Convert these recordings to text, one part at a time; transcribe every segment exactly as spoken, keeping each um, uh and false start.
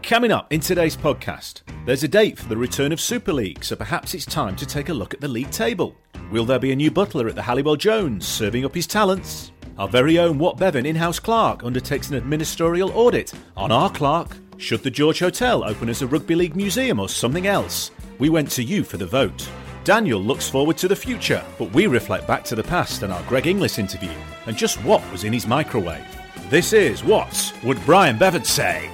Coming up in today's podcast, there's a date for the return of Super League, so perhaps it's time to take a look at the league table. Will there be a new butler at the Halliwell Jones serving up his talents? Our very own Watt Bevan in-house clerk undertakes an administratorial audit on our clerk. Should the George Hotel open as a rugby league museum or something else? We went to you for the vote. Daniel looks forward to the future, but we reflect back to the past and our Greg Inglis interview and just what was in his microwave. This is What Would Brian Bevan Say?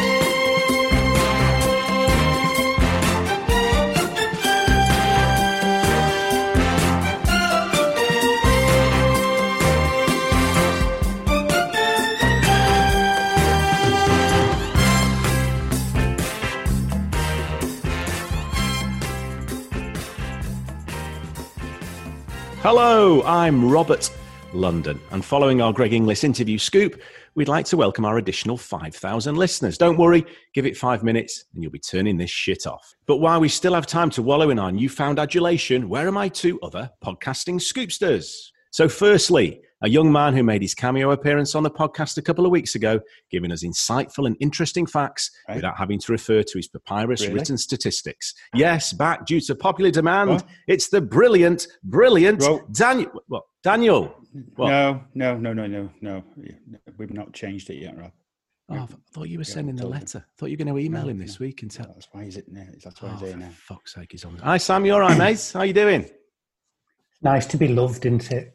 Hello, I'm Robert London, and following our Greg Inglis interview scoop, we'd like to welcome our additional five thousand listeners. Don't worry, give it five minutes and you'll be turning this shit off. But while we still have time to wallow in our newfound adulation, where are my two other podcasting scoopsters? So firstly, a young man who made his cameo appearance on the podcast a couple of weeks ago, giving us insightful and interesting facts right. without having to refer to his papyrus really? written statistics. Yes, back due to popular demand, what? It's the brilliant, brilliant well, Daniel. What, Daniel? What? No, no, no, no, no, no. We've not changed it yet, Rob. Oh, I thought you were sending the letter. I thought you were going to email no, him this no. week and tell. No, that's why he's it now. That's why oh, he's here now. For fuck's sake, he's on. Hi, Sam. You all right, mate? How you doing? Nice to be loved, isn't it?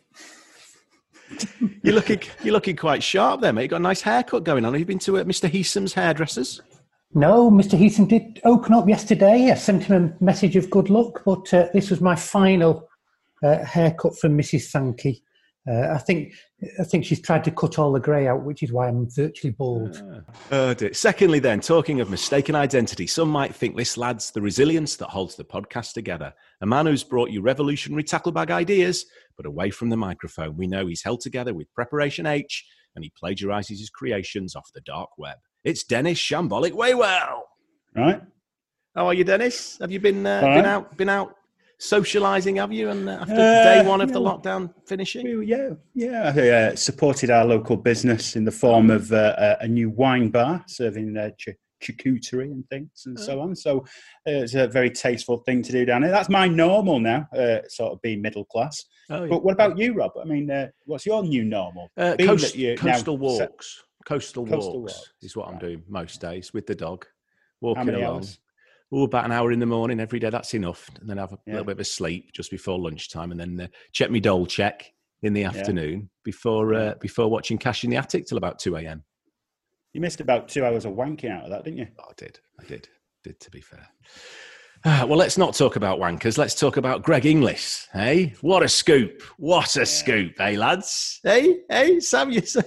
You're looking, you're looking quite sharp there, mate. You've got a nice haircut going on. Have you been to uh, Mister Heesom's hairdressers? No, Mister Heesom did open up yesterday. I sent him a message of good luck, but uh, this was my final uh, haircut from Missus Sankey. Uh, I think I think she's tried to cut all the grey out, which is why I'm virtually bald. Uh, Secondly then, talking of mistaken identity, some might think this lad's the resilience that holds the podcast together. A man who's brought you revolutionary tackle bag ideas, but away from the microphone. We know he's held together with Preparation H, and he plagiarises his creations off the dark web. It's Dennis Shambolic Waywell. Right. How are you, Dennis? Have you been uh, been out been out socialising, have you? And uh, after uh, day one of yeah. the lockdown finishing? Yeah, yeah. I uh, supported our local business in the form of uh, a new wine bar serving uh, ch- charcuterie and things and oh. so on. So uh, it's a very tasteful thing to do down there. That's my normal now, uh, sort of being middle class. Oh, yeah. But what about you, Rob? I mean, uh, what's your new normal? Uh, coast, coastal walks. Set... Coastal, coastal walks, walks is what right. I'm doing most days with the dog. Walking How many along. Hours? Oh, about an hour in the morning every day. That's enough. And then have a yeah. little bit of a sleep just before lunchtime, and then uh, check me dole check in the afternoon yeah. before uh, before watching Cash in the Attic till about two a.m. You missed about two hours of wanking out of that, didn't you? Oh, I did. I did. Did to be fair. Ah, well, let's not talk about wankers. Let's talk about Greg Inglis. Hey, what a scoop! What a yeah. scoop, hey lads? Hey, hey, Sam, you say.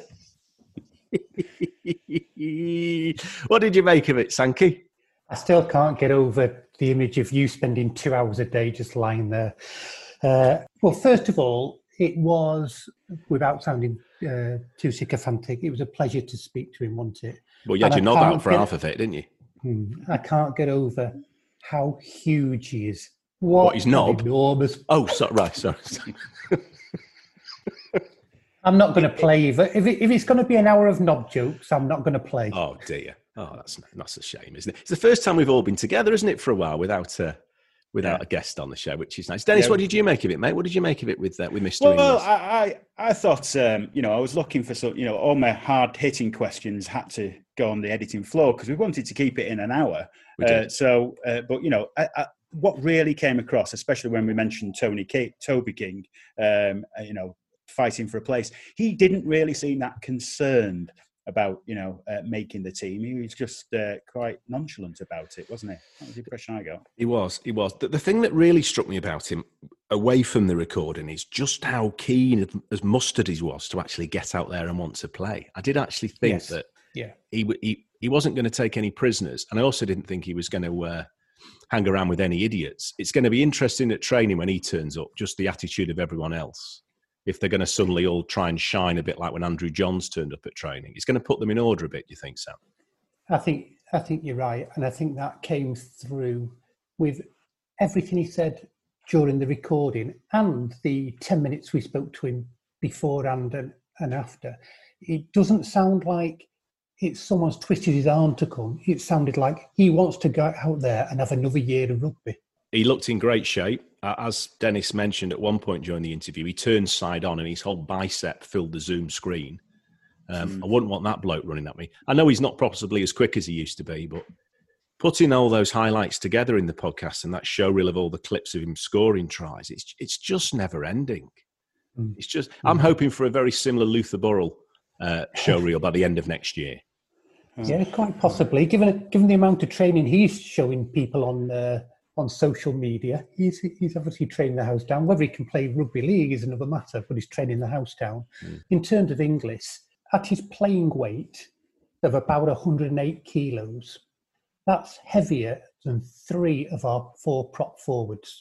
What did you make of it, Sankey? I still can't get over the image of you spending two hours a day just lying there. Uh, well, first of all, it was, without sounding uh, too sycophantic, it was a pleasure to speak to him, wasn't it? Well, you had your knob out for get, half of it, didn't you? Hmm, I can't get over how huge he is. What, what his knob? Enormous. Oh, sorry, right, sorry. sorry. I'm not going to play. If, it, if it's going to be an hour of knob jokes, I'm not going to play. Oh, dear. Oh, that's that's a shame, isn't it? It's the first time we've all been together, isn't it, for a while without uh, without yeah. a guest on the show, which is nice. Dennis, yeah. what did you make of it, mate? What did you make of it with uh, with Mister Well, Inglis? I, I I thought um, you know I was looking for some you know all my hard hitting questions had to go on the editing floor because we wanted to keep it in an hour. We did. Uh, so, uh, but you know, I, I, what really came across, especially when we mentioned Tony King, Toby King, um, you know, fighting for a place, he didn't really seem that concerned about, you know, uh, making the team. He was just uh, quite nonchalant about it, wasn't he? That was the impression I got. He was, he was. The, the thing that really struck me about him, away from the recording, is just how keen as mustard he was to actually get out there and want to play. I did actually think yes. that yeah. he, he he wasn't going to take any prisoners, and I also didn't think he was going to uh, hang around with any idiots. It's going to be interesting at training when he turns up, just the attitude of everyone else. If they're going to suddenly all try and shine a bit like when Andrew Johns turned up at training. It's going to put them in order a bit, do you think, Sam? I think I think you're right. And I think that came through with everything he said during the recording and the ten minutes we spoke to him beforehand and, and after. It doesn't sound like it's someone's twisted his arm to come. It sounded like he wants to go out there and have another year of rugby. He looked in great shape. Uh, as Dennis mentioned at one point during the interview, he turned side on and his whole bicep filled the Zoom screen. Um, mm. I wouldn't want that bloke running at me. I know he's not possibly as quick as he used to be, but putting all those highlights together in the podcast and that show reel of all the clips of him scoring tries, it's it's just never ending. Mm. It's just, I'm hoping for a very similar Luther Burrell uh, show reel by the end of next year. Yeah, quite possibly. Given given the amount of training he's showing people on uh, on social media, he's he's obviously training the house down. Whether he can play rugby league is another matter, but he's training the house down. Mm. In terms of Inglis, at his playing weight of about one hundred eight kilos, that's heavier than three of our four prop forwards.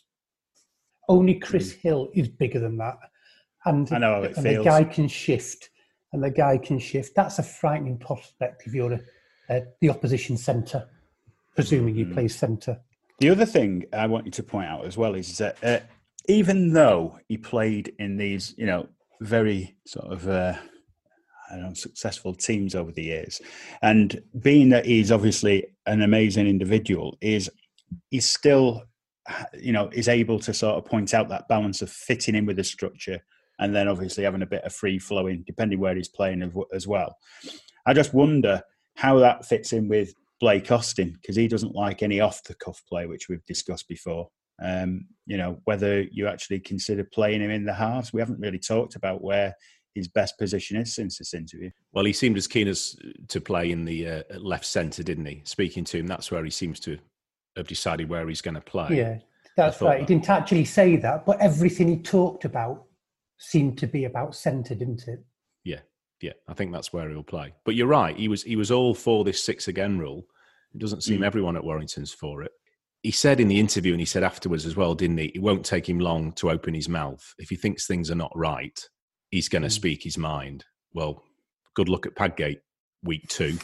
Only Chris mm. Hill is bigger than that. And, I know how it and feels. the guy can shift. And the guy can shift. That's a frightening prospect if you're a, uh, the opposition centre, presuming he mm. plays centre. The other thing I want you to point out as well is that uh, even though he played in these, you know, very sort of, uh, I don't know, successful teams over the years, and being that he's obviously an amazing individual, is he's still, you know, is able to sort of point out that balance of fitting in with the structure and then obviously having a bit of free flowing, depending where he's playing as well. I just wonder how that fits in with Blake Austin, because he doesn't like any off-the-cuff play, which we've discussed before. Um, you know, whether you actually consider playing him in the halves. We haven't really talked about where his best position is since this interview. Well, he seemed as keen as to play in the uh, left centre, didn't he? Speaking to him, that's where he seems to have decided where he's going to play. Yeah, that's right. That. He didn't actually say that, but everything he talked about seemed to be about centre, didn't it? Yeah, yeah. I think that's where he'll play. But you're right. He was he was all for this six again rule. It doesn't seem mm. everyone at Warrington's for it. He said in the interview, and he said afterwards as well, didn't he? It won't take him long to open his mouth. If he thinks things are not right, he's going to mm. speak his mind. Well, good luck at Padgate week two.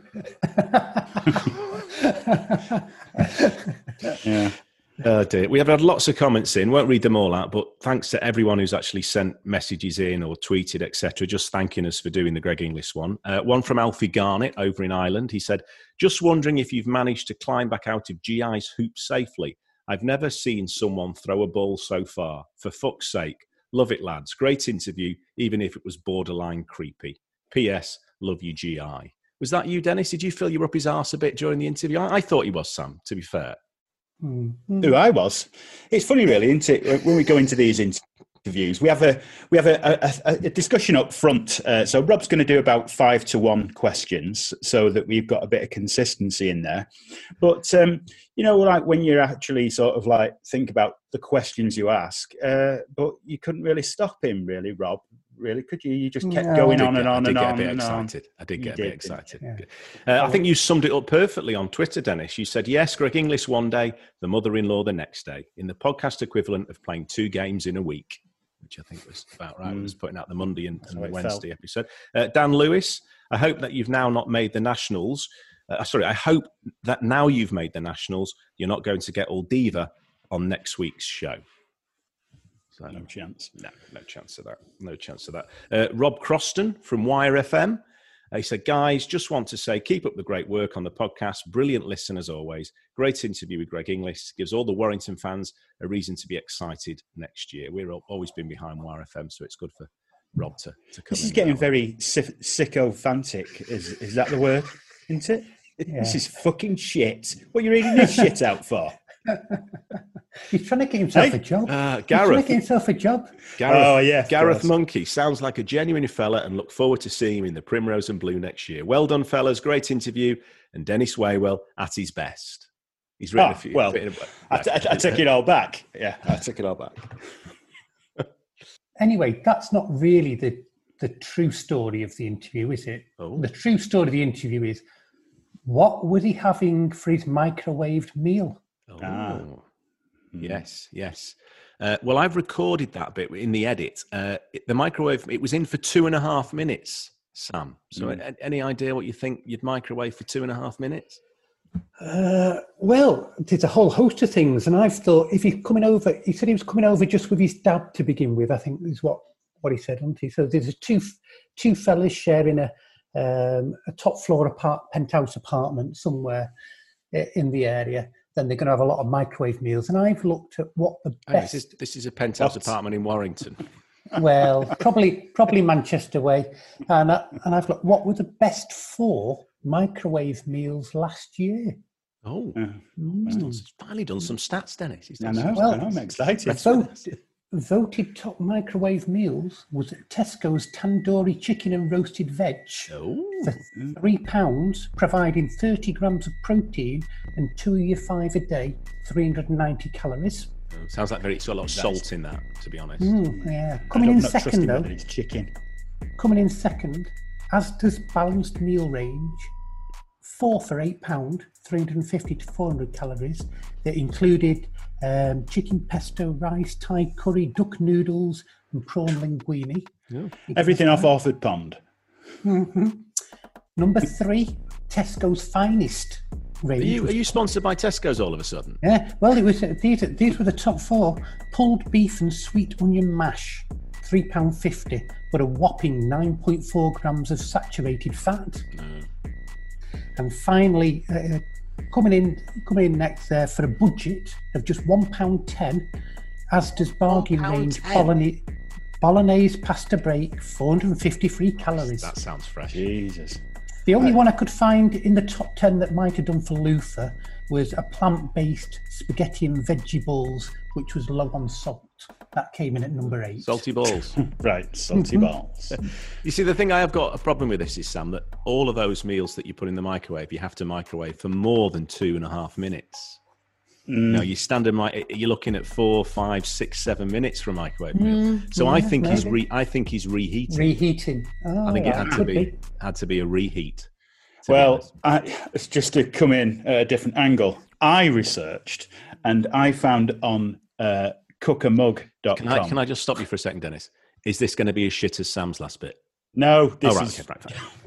yeah. Oh dear. We have had lots of comments in. Won't read them all out, but thanks to everyone who's actually sent messages in or tweeted, et cetera, just thanking us for doing the Greg Inglis one. Uh, one from Alfie Garnett over in Ireland. He said, just wondering if you've managed to climb back out of G I's hoop safely. I've never seen someone throw a ball so far. For fuck's sake. Love it, lads. Great interview, even if it was borderline creepy. P S. Love you, G I. Was that you, Dennis? Did you feel you were up his arse a bit during the interview? I, I thought he was, Sam, to be fair. Mm-hmm. Who I was. It's funny, really, isn't it? When we go into these interviews, we have a we have a, a, a discussion up front. Uh, so Rob's going to do about five to one questions, so that we've got a bit of consistency in there. But um, you know, like when you actually sort of like think about the questions you ask, uh, but you couldn't really stop him, really, Rob. Really, could you? You just kept no, going on and on and on. I did get a bit excited. I did get a bit excited. Uh, I think you summed it up perfectly on Twitter, Dennis. You said, yes, Greg Inglis one day, the mother-in-law the next day, in the podcast equivalent of playing two games in a week, which I think was about right. Mm. I was putting out the Monday and, and the Wednesday felt. episode. Uh, Dan Lewis, I hope that you've now not made the Nationals. Uh, sorry, I hope that now you've made the Nationals, you're not going to get all diva on next week's show. So, no chance. No, no chance of that. No chance of that. Uh, Rob Croston from Wire F M. Uh, he said, guys, just want to say, keep up the great work on the podcast. Brilliant listen as always. Great interview with Greg Inglis. Gives all the Warrington fans a reason to be excited next year. We've always been behind Wire F M, so it's good for Rob to, to come This is getting very sy- sycophantic. Is, is that the word? Isn't it? Yeah. This is fucking shit. What are you reading this shit out for? He's trying to get himself hey? a job. Uh, Gareth. He's trying to get himself a job. Gareth, oh, yeah. Gareth Monkey sounds like a genuine fella and look forward to seeing him in the Primrose and Blue next year. Well done, fellas. Great interview. And Dennis Waywell at his best. He's written oh, a few. Well, written a, I, t- I take it all back. Yeah, I take it all back. Anyway, that's not really the, the true story of the interview, is it? Oh. The true story of the interview is, what was he having for his microwaved meal? Oh. Ah. Yes, yes. Uh, well, I've recorded that bit in the edit. Uh, it, the microwave, it was in for two and a half minutes, Sam. So mm. a, any idea what you think you'd microwave for two and a half minutes? Uh, well, there's a whole host of things. And I've thought, if he's coming over, he said he was coming over just with his dad to begin with, I think is what, what he said, wasn't he? So there's two two fellas sharing a, um, a top floor apart, penthouse apartment somewhere in the area, then they're going to have a lot of microwave meals. And I've looked at what the Hang on, best... this, is, this is a penthouse What? apartment in Warrington. Well, probably probably Manchester way. And, I, and I've looked, what were the best four microwave meals last year? Oh, Uh, he's done, he's finally done some stats, Dennis. He's I done know, some Well, I know, I'm excited. Vote, voted top microwave meals was Tesco's tandoori chicken and roasted veg Oh, for three pounds, providing thirty grams of protein and two of your five a day, three hundred ninety calories. sounds like very, it's got a lot of salt in that, to be honest. Mm, yeah, I coming don't in not trust him second though. that it's chicken. Coming in second, Asda's balanced meal range, four for eight pound, three hundred fifty to four hundred calories. That included um, chicken pesto, rice, Thai curry, duck noodles, and prawn linguine. Yeah. Everything off Orford Pond. Mm-hmm. Number three, Tesco's finest Are range. you, was- are you sponsored by Tesco's all of a sudden? yeah, well, it was these. These were the top four: pulled beef and sweet onion mash, three pound fifty, but a whopping nine point four grams of saturated fat. No. And finally, uh, coming in, coming in next there for a budget of just one pound ten, Asda's bargain one pound range ten? bolognese, bolognese pasta break, four hundred fifty-three calories. That sounds fresh. Jesus. The only one I could find in the top ten that might have done for Luther was a plant-based spaghetti and veggie balls, which was low on salt. That came in at number eight. Salty balls. Right, salty balls. You see, the thing I have got a problem with this is, Sam, that all of those meals that you put in the microwave, you have to microwave for more than two and a half minutes. Mm. No, you standard, mi- you're looking at four, five, six, seven minutes for a microwave meal. So I yeah, think he's maybe. re- I think he's reheating. Reheating. Oh, I think it that had to could be, had to be a reheat. to be Well, honest. I, it's just to come in at a different angle. I researched and I found on uh, cook a mug dot com. Can I, can I just stop you for a second, Dennis? Is this going to be as shit as Sam's last bit? No, this Oh, right, is okay, right,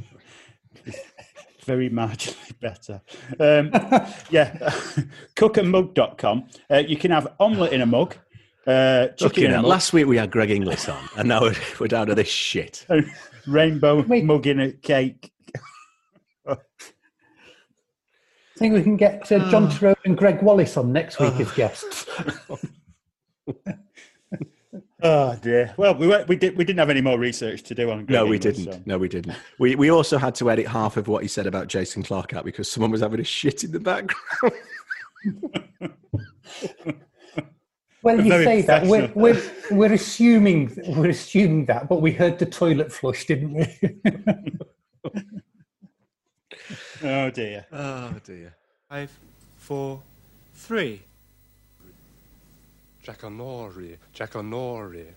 fine. very marginally better. Um, yeah, cook a mug dot com. Uh, you can have omelette in a mug, uh, chicken Okay, in a now, mug, last week we had Greg Inglis on, and now we're, we're down to this shit. rainbow Wait. mug in a cake. I think we can get uh, John Turone and Greg Wallace on next week as guests. Oh dear. Well, we were, we did we didn't have any more research to do on. Greg No, we Inglis, didn't. so- No, we didn't. We we also had to edit half of what he said about Jason Clarke out because someone was having a shit in the background. Well, you Very say that we're, professional. we're we're assuming we're assuming that, but we heard the toilet flush, didn't we? Oh dear. Oh dear. Five, four, three. Jackanory, Jackanory.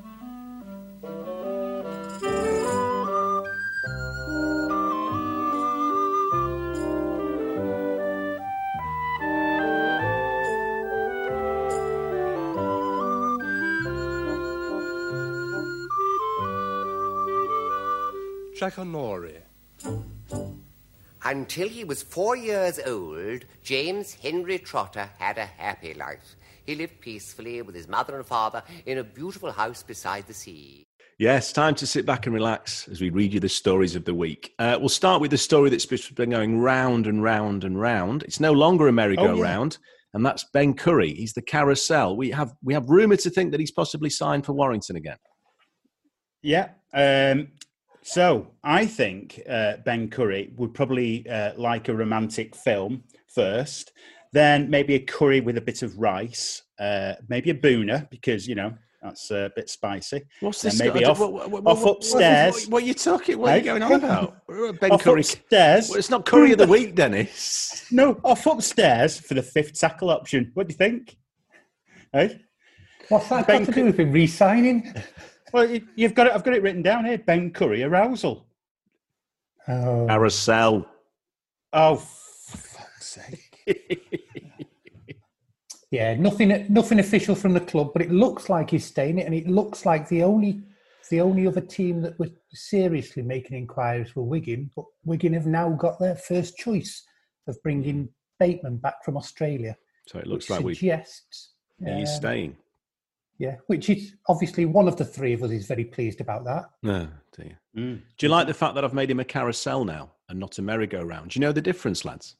Jackanory. Until he was four years old, James Henry Trotter had a happy life. He lived peacefully with his mother and father in a beautiful house beside the sea. Yes, time to sit back and relax as we read you the stories of the week. Uh, we'll start with the story that's been going round and round and round. It's no longer a merry-go-round, and that's Ben Curry. He's the carousel. We have we have rumoured to think that he's possibly signed for Warrington again. Yeah. Um, so I think uh, Ben Curry would probably uh, like a romantic film first, then maybe a curry with a bit of rice, uh, maybe a booner because, you know, that's a bit spicy. What's Then this? maybe I off, don't- what- what- off what- upstairs. What, what are you talking? What are you Hey? going on about? Ben Off Curry. upstairs. Well, it's not curry of the week, Dennis. No, off upstairs for the fifth tackle option. What do you think? Hey? What's that Ben got to do with him re-signing? Well, you- you've got it. I've got it written down here. Ben Curry arousal. Oh, Carousel. Oh, for fuck's sake. yeah, nothing, nothing official from the club, but it looks like he's staying it, and it looks like the only, the only other team that was seriously making inquiries were Wigan, but Wigan have now got their first choice of bringing Bateman back from Australia. So it looks which like we suggests, he's um, staying. yeah, which is obviously one of the three of us is very pleased about that. No, dear. Mm. Do you like the fact that I've made him a carousel now and not a merry-go-round? Do you know the difference, lads?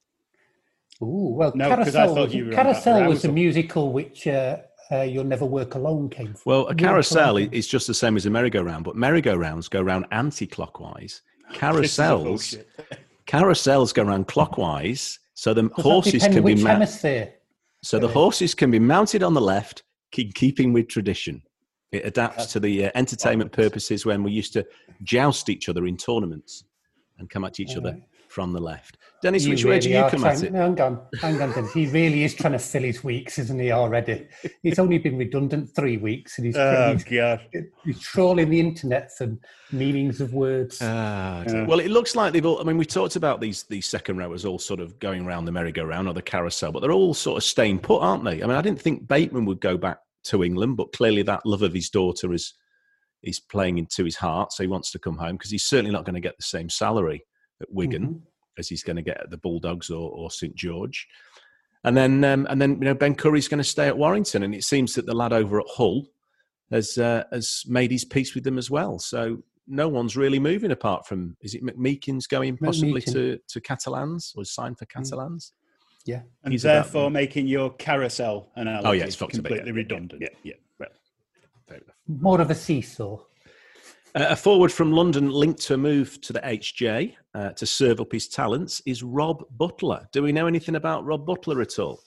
Ooh, well, No, 'cause I Carousel, thought was, you were on about Carousel was a arousal. musical which uh, uh, You'll Never Work Alone came from. Well, a Work carousel Alone. is just the same as a merry-go-round, but merry-go-rounds go round anti-clockwise. This is a Carousels, bullshit. carousels go round clockwise, so the Does that horses depend can be which ma- hemisphere? so the horses can be mounted on the left, keep keeping with tradition. It adapts to the uh, entertainment purposes when we used to joust each other in tournaments and come at each other from the left. Dennis, You which way do really you are come trying, at it? no, hang on, hang on, Dennis. He really is trying to fill his weeks, isn't he, already? He's only been redundant three weeks and he's, Oh, he's, God. he's trawling the internet for meanings of words. Ah, Yeah. well, it looks like they've all. I mean, we talked about these these second rowers all sort of going around the merry-go-round or the carousel, but they're all sort of staying put, aren't they? I mean, I didn't think Bateman would go back to England, but clearly that love of his daughter is is playing into his heart, so he wants to come home because he's certainly not going to get the same salary at Wigan Mhm. as he's going to get at the Bulldogs or, or St George. And then, um, and then, you know, Ben Curry's going to stay at Warrington, and it seems that the lad over at Hull has uh, has made his peace with them as well. So no one's really moving apart from, is it McMeekin's going possibly McMeekin. to, to Catalans or signed for Catalans? Yeah. And He's about- therefore making your carousel analogy Oh, yeah, it's fucked a bit, completely yeah, redundant. Yeah, yeah. Well, fair enough. More of a seesaw. Uh, a forward from London linked to a move to the H J uh, to serve up his talents is Rob Butler. Do we know anything about Rob Butler at all?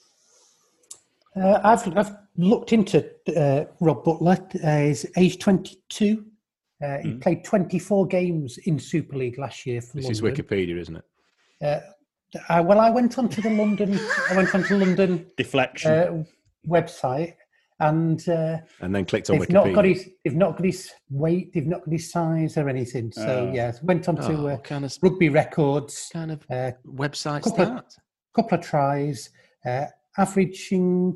Uh, I've I've looked into uh, Rob Butler. Uh, he's age twenty-two. Uh, he Mm. played twenty-four games in Super League last year for This London. is Wikipedia, isn't it? Uh, I, well, I went onto the London. I went onto the London Deflection. uh, website, and uh, And then clicked on they've Wikipedia. not got his. They've not got his weight. They've not got his size or anything. So Oh. yeah, went onto Oh, uh, what kind of rugby records. kind of Uh, website's couple of- that? couple of tries, uh, averaging.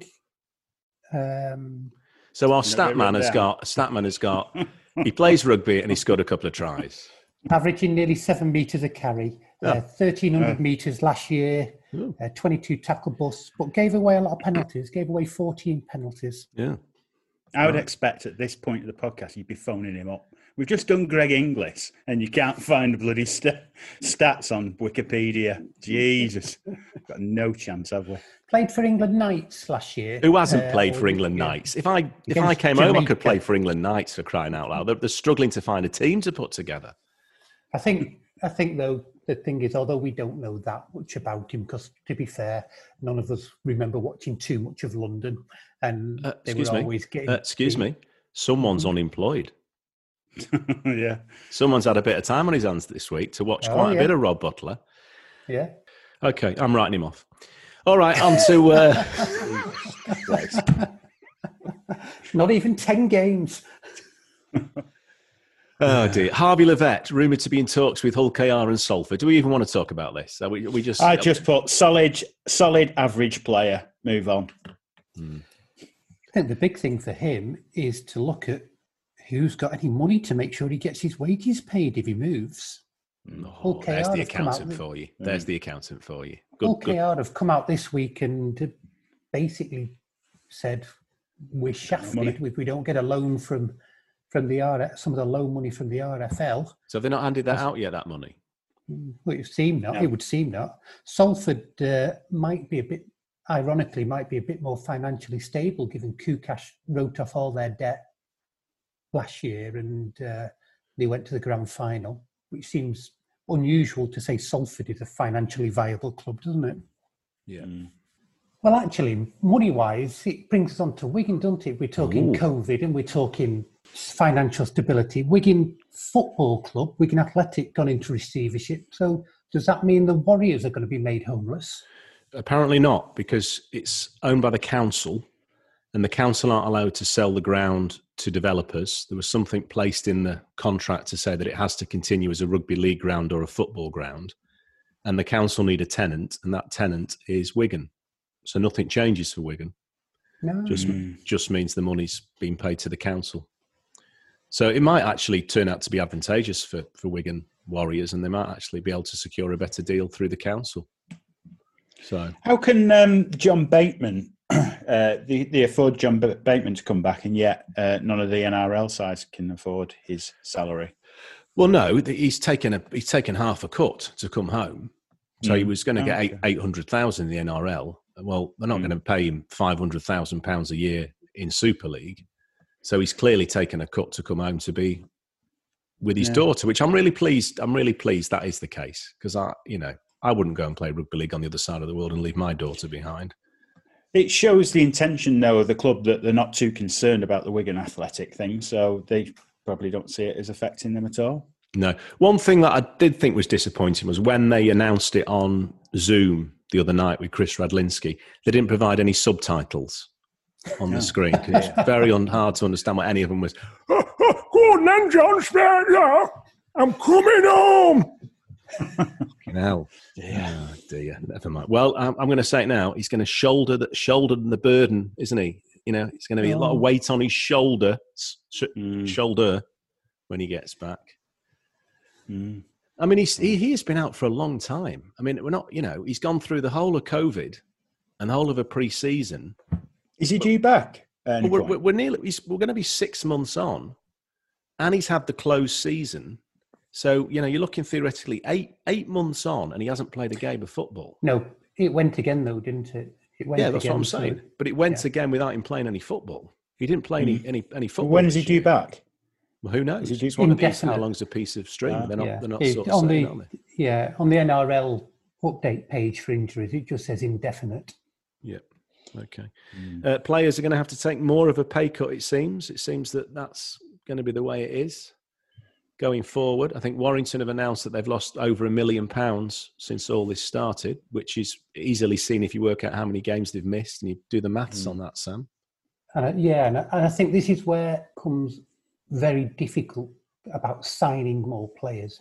Um, So our Never stat man written has down. got stat man has got. He plays rugby and he scored a couple of tries. averaging nearly seven metres a carry, uh, thirteen hundred Yeah. metres last year, Ooh. uh, twenty-two tackle busts, but gave away a lot of penalties, gave away fourteen penalties. Yeah. I would expect at this point of the podcast you'd be phoning him up. We've just done Greg Inglis and you can't find bloody st- stats on Wikipedia. Jesus. Got no chance, have we? Played for England Knights last year. Who hasn't uh, played or- for England yeah. Knights? If I if I Against came home, I could Jamaica. play for England Knights, for crying out loud. They're, they're struggling to find a team to put together. I think, I think though, the thing is, although we don't know that much about him, because to be fair, none of us remember watching too much of London, and Uh, they excuse were me. always getting. Uh, excuse me. Someone's unemployed. Yeah. Someone's had a bit of time on his hands this week to watch Oh, quite a yeah. bit of Rob Butler. Yeah. Okay, I'm writing him off. All right, on to. Uh, Not even ten games. oh dear, Harvey Levett rumoured to be in talks with Hull K R and Salford. Do we even want to talk about this? Are we, we just. I just put solid, solid average player. Move on. I think the big thing for him is to look at who's got any money to make sure he gets his wages paid if he moves. Oh, Okay, there's I'll the have come out accountant with- for you. There's the accountant for you. Good, Hull good. K R have come out this week and basically said we're shafted money. if we don't get a loan from from the R F, some of the loan money from the R F L. So have they not handed that out yet? That money. Well, it would seem not. No. It would seem not. Salford uh, might be a bit, ironically, might be a bit more financially stable, given Kukash wrote off all their debt last year and uh, they went to the grand final, which seems unusual to say Salford is a financially viable club, doesn't it? Yeah. Well, actually, money-wise, it brings us on to Wigan, doesn't it? We're talking Ooh. COVID and we're talking financial stability. Wigan Football Club, Wigan Athletic gone into receivership. So does that mean the Warriors are going to be made homeless? Apparently not, because it's owned by the council, and the council aren't allowed to sell the ground to developers. There was something placed in the contract to say that it has to continue as a rugby league ground or a football ground, and the council need a tenant, and that tenant is Wigan. So nothing changes for Wigan. No. Just Mm. just means the money's being paid to the council. So it might actually turn out to be advantageous for, for Wigan Warriors, and they might actually be able to secure a better deal through the council. So How can um, John Bateman, uh, they, they afford John B- Bateman to come back, and yet uh, none of the N R L sides can afford his salary? Well, no, he's taken a he's taken half a cut to come home, so mm. he was going to get eight eight hundred thousand in the N R L. Well, they're not mm. going to pay him five hundred thousand pounds a year in Super League, so he's clearly taken a cut to come home to be with his yeah. daughter, which I'm really pleased. I'm really pleased that is the case, because I, you know, I wouldn't go and play rugby league on the other side of the world and leave my daughter behind. It shows the intention, though, of the club that they're not too concerned about the Wigan Athletic thing, so they probably don't see it as affecting them at all. No. One thing that I did think was disappointing was when they announced it on Zoom the other night with Chris Radlinski, they didn't provide any subtitles on the screen, because it's very un- hard to understand what any of them was. Oh, oh, go on then, John Spare, I'm coming home. Fucking hell. Yeah. Oh, dear. Never mind. Well, I'm, I'm going to say it now. He's going to shoulder the, shoulder the burden, isn't he? You know, it's going to be oh. a lot of weight on his shoulder, sh- mm. shoulder when he gets back. Mm. I mean, he's, he, he has been out for a long time. I mean, we're not, you know, he's gone through the whole of COVID and the whole of a pre-season. Is he due back? Well, we're, we're, we're nearly, he's, we're going to be six months on, and he's had the closed season. So, you know, you're looking theoretically eight eight months on, and he hasn't played a game of football. No, it went again, though, didn't it? It went yeah, that's again, what I'm saying. So, but it went yeah. again without him playing any football. He didn't play any, any, any football. When is he due back? Well, who knows? Is he it's one of these, how long's a piece of string? Uh, they're not, yeah. they're not it, sort of on saying, the, are they? Yeah, on the N R L update page for injuries, it just says indefinite. Yeah, okay. Mm. Uh, players are going to have to take more of a pay cut, it seems. It seems that that's going to be the way it is going forward. I think Warrington have announced that they've lost over a million pounds since all this started, which is easily seen if you work out how many games they've missed and you do the maths mm. on that, Sam. Uh, yeah, and I, and I think this is where it comes very difficult about signing more players.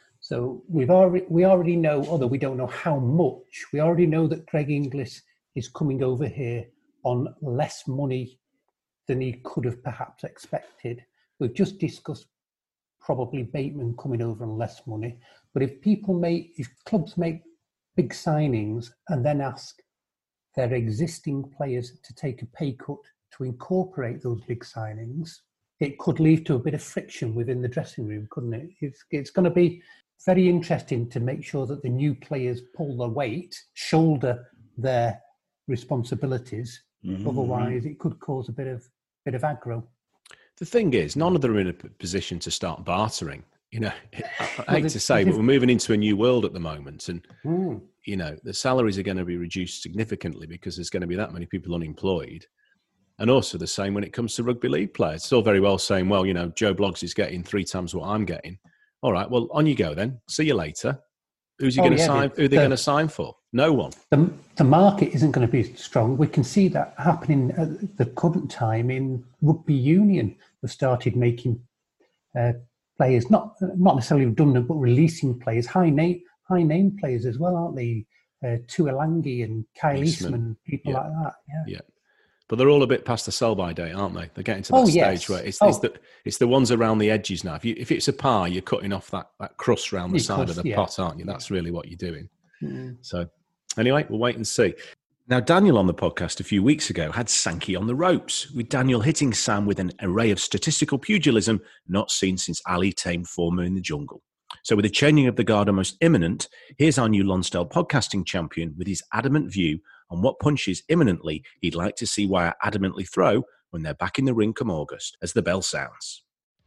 So we've already we already know, although we don't know how much, we already know that Greg Inglis is coming over here on less money than he could have perhaps expected. We've just discussed probably Bateman coming over on less money. But if people make, if clubs make big signings and then ask their existing players to take a pay cut to incorporate those big signings, it could lead to a bit of friction within the dressing room, couldn't it? It's, it's going to be very interesting to make sure that the new players pull their weight, shoulder their responsibilities. Mm-hmm. Otherwise, it could cause a bit of bit of aggro. The thing is, none of them are in a position to start bartering. You know, I, I hate to say, but we're moving into a new world at the moment, and mm. you know, the salaries are going to be reduced significantly because there's going to be that many people unemployed. And also the same when it comes to rugby league players. It's all very well saying, well, you know, Joe Bloggs is getting three times what I'm getting. All right, well, on you go then. See you later. Who's he oh, going to yeah, sign? The, who are they the, going to sign for? No one. The, the market isn't going to be strong. We can see that happening at the current time in rugby union. They've started making uh, players, not not necessarily redundant, but releasing players, high name high name players as well, aren't they? Uh, Tuolangi and Kyle Eastman, Eastman people yeah. like that. Yeah. Yeah. But they're all a bit past the sell-by date, aren't they? They're getting to that oh, stage yes. where it's, oh. it's the it's the ones around the edges now. If you if it's a pie, you're cutting off that, that crust around the side of the yeah. pot, aren't you? That's really what you're doing. Mm. So anyway, we'll wait and see. Now, Daniel on the podcast a few weeks ago had Sankey on the ropes, with Daniel hitting Sam with an array of statistical pugilism not seen since Ali tamed Foreman in the jungle. So with the changing of the guard almost imminent, here's our new Lonsdale podcasting champion with his adamant view on what punches imminently he'd like to see Wire adamantly throw when they're back in the ring come August, as the bell sounds.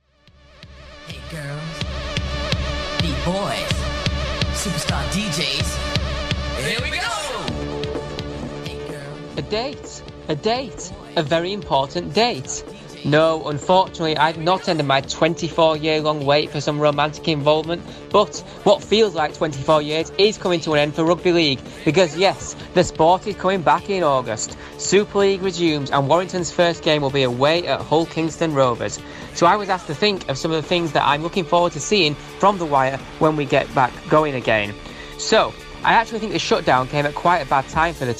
Hey girls, beat boys, superstar D Js, here we go! Hey girls. A date, a date, a very important date. No, unfortunately, I've not ended my twenty-four year long wait for some romantic involvement, but what feels like twenty-four years is coming to an end for rugby league, because yes, the sport is coming back in August. Super League resumes and Warrington's first game will be away at Hull Kingston Rovers. So I was asked to think of some of the things that I'm looking forward to seeing from the Wire when we get back going again. So, I actually think the shutdown came at quite a bad time for the team,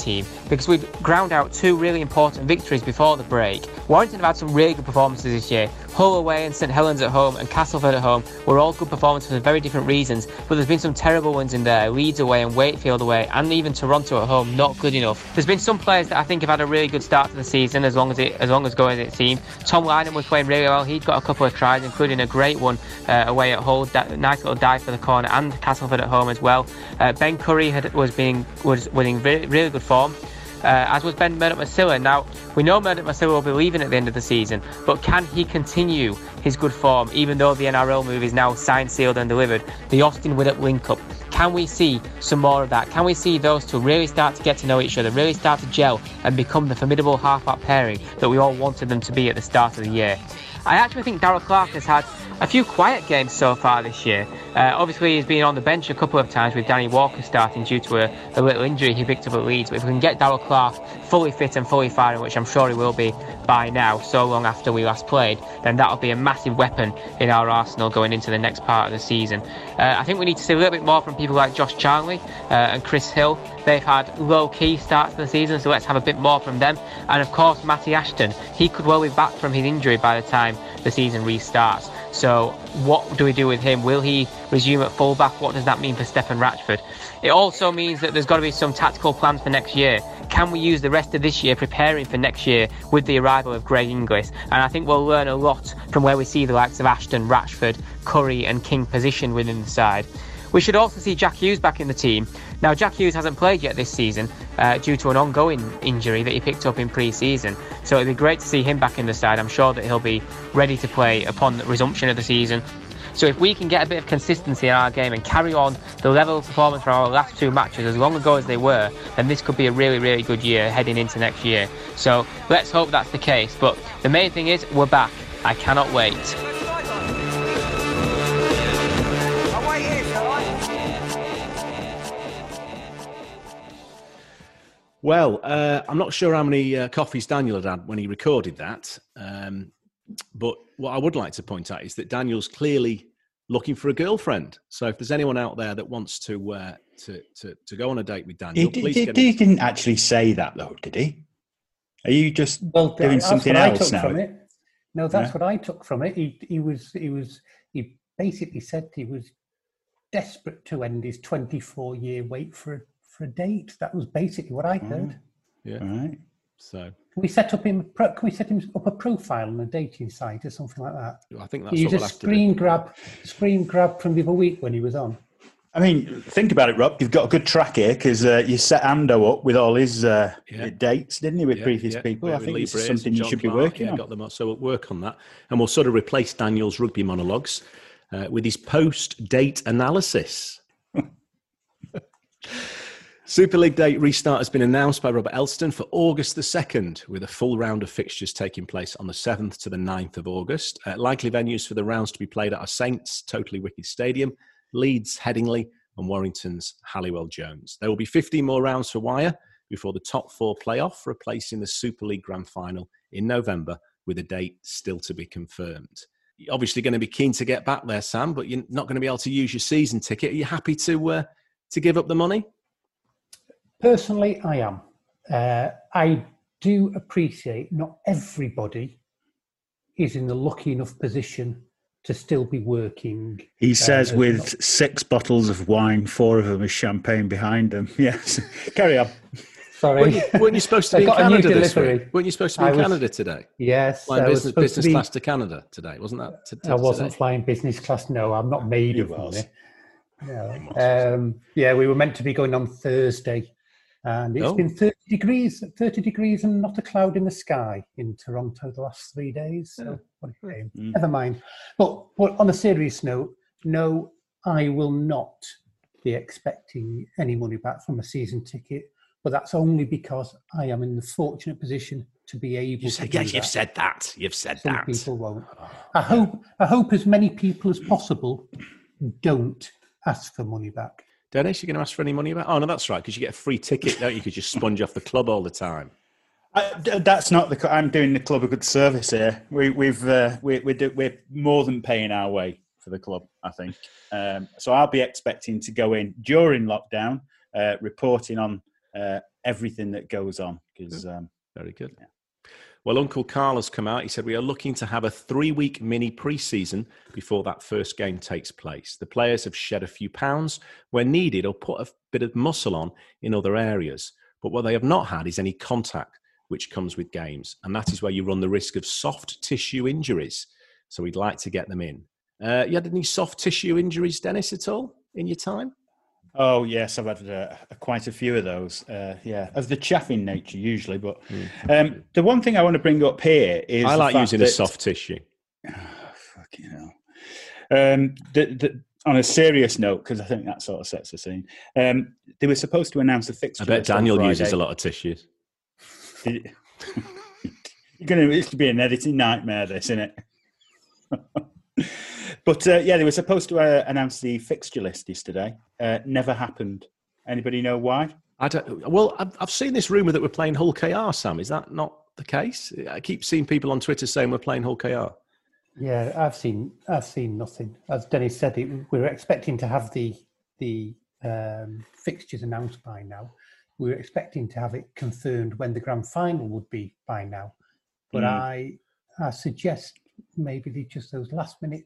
because we'd ground out two really important victories before the break. Warrington have had some really good performances this year. Hull away and St Helens at home and Castleford at home were all good performances for very different reasons, but there's been some terrible ones in there. Leeds away and Wakefield away, and even Toronto at home, not good enough. There's been some players that I think have had a really good start to the season, as long as it as long as going as it seemed. Tom Lynham was playing really well. He'd got a couple of tries, including a great one uh, away at Hull. Da- nice little dive for the corner, and Castleford at home as well. Uh, Ben Curry had, was being was winning really, really good form. Uh, as was Ben Murdoch-Masila. Now, we know Murdoch-Masila will be leaving at the end of the season, but can he continue his good form, even though the N R L move is now signed, sealed and delivered? The Austin Widdop link-up. Can we see some more of that? Can we see those two really start to get to know each other, really start to gel and become the formidable half-back pairing that we all wanted them to be at the start of the year? I actually think Darrell Clarke has had a few quiet games so far this year. Uh, obviously, he's been on the bench a couple of times with Danny Walker starting due to a, a little injury he picked up at Leeds. But if we can get Darrell Clarke fully fit and fully firing, which I'm sure he will be by now, so long after we last played, then that'll be a massive weapon in our arsenal going into the next part of the season. Uh, I think we need to see a little bit more from people like Josh Charnley uh, and Chris Hill. They've had low-key starts to the season, so let's have a bit more from them. And of course, Matty Ashton. He could well be back from his injury by the time the season restarts. So what do we do with him? Will he resume at fullback? What does that mean for Stephen Ratchford? It also means that there's got to be some tactical plans for next year. Can we use the rest of this year preparing for next year with the arrival of Greg Inglis? And I think we'll learn a lot from where we see the likes of Ashton, Ratchford, Curry and King positioned within the side. We should also see Jack Hughes back in the team. Now, Jack Hughes hasn't played yet this season uh, due to an ongoing injury that he picked up in pre-season. So it'd be great to see him back in the side. I'm sure that he'll be ready to play upon the resumption of the season. So if we can get a bit of consistency in our game and carry on the level of performance from our last two matches as long ago as they were, then this could be a really, really good year heading into next year. So let's hope that's the case. But the main thing is, we're back. I cannot wait. Well, uh, I'm not sure how many uh, coffees Daniel had had when he recorded that. Um, but what I would like to point out is that Daniel's clearly looking for a girlfriend. So if there's anyone out there that wants to uh, to, to to go on a date with Daniel, he, please did, get he in. didn't actually say that, though, did he? Are you just well, doing that's something what I else took now? From it. No, that's Yeah. what I took from it. He he was he was he basically said he was desperate to end his twenty-four year wait for for a date. That was basically what I heard. Yeah. All right. So Can we set up him? Can we set him up a profile on a dating site or something like that? I think that's Use what a we'll have to screen do. grab, screen grab from the other week when he was on. I mean, think about it, Rob. You've got a good track here because uh, you set Ando up with all his uh, Yeah. dates, didn't he, with Yeah, previous yeah. people? Where I we think Lee this is Brace, something you John should be Clark, working yeah, on. Got them on. So we'll work on that. And we'll sort of replace Daniel's rugby monologues uh, with his post-date analysis. Super League date restart has been announced by Robert Elston for August the second, with a full round of fixtures taking place on the seventh to the ninth of August. Uh, likely venues for the rounds to be played at are Saints, Totally Wicked Stadium, Leeds, Headingley, and Warrington's Halliwell Jones. There will be fifteen more rounds for Wire before the top four playoff, replacing the Super League Grand Final in November, with a date still to be confirmed. You're obviously going to be keen to get back there, Sam, but you're not going to be able to use your season ticket. Are you happy to uh, to give up the money? Personally, I am. Uh, I do appreciate not everybody is in the lucky enough position to still be working. He says uh, with not- six bottles of wine, four of them is champagne behind him. Yes. Carry on. Sorry. Weren't you, weren't you supposed to I be in got a new Canada this delivery. week? Weren't you supposed to be I in was- Canada today? Yes, Flying I was business, supposed business to be, class to Canada today, wasn't that? To, to I wasn't today? flying business class. No, I'm not made You of was. money. No. Um, yeah, we were meant to be going on Thursday, and it's Oh. been thirty degrees, thirty degrees, and not a cloud in the sky in Toronto the last three days. So what a shame. Mm. Never mind. But, but on a serious note, no, I will not be expecting any money back from a season ticket. But that's only because I am in the fortunate position to be able You to said, do yes, that. you've said that. You've said Some that. people won't. I hope. I hope as many people as possible don't ask for money back. Dennis, you're going to ask for any money back? Oh, no, that's right, because you get a free ticket, don't you? Because you sponge off the club all the time. I, d- that's not the. I'm doing the club a good service here. We, we've uh, we, we do, we're more than paying our way for the club, I think. Um, so I'll be expecting to go in during lockdown, uh, reporting on uh, everything that goes on. Because um, very good. Yeah. Well, Uncle Carl has come out. He said, we are looking to have a three-week mini pre-season before that first game takes place. The players have shed a few pounds where needed or put a bit of muscle on in other areas. But what they have not had is any contact, which comes with games. And that is where you run the risk of soft tissue injuries. So we'd like to get them in. Uh, you had any soft tissue injuries, Dennis, at all in your time? Oh, yes, I've had uh, quite a few of those. Uh, yeah, of the chaffing nature usually. But um, the one thing I want to bring up here is I like using that, a soft tissue. Oh, fucking hell. Um, the, the, on a serious note, because I think that sort of sets the scene, um, they were supposed to announce the fixture. I bet Daniel uses a lot of tissues. You're going to, it's to be an editing nightmare, this, isn't it? But uh, yeah, they were supposed to uh, announce the fixture list yesterday. Uh, never happened. Anybody know why? I don't. Well, I've, I've seen this rumor that we're playing Hull K R. Sam, is that not the case? I keep seeing people on Twitter saying we're playing Hull K R. Yeah, I've seen. I've seen nothing. As Dennis said, it, we were expecting to have the the um, fixtures announced by now. We were expecting to have it confirmed when the grand final would be by now. But mm. I, I suggest maybe they just those last minute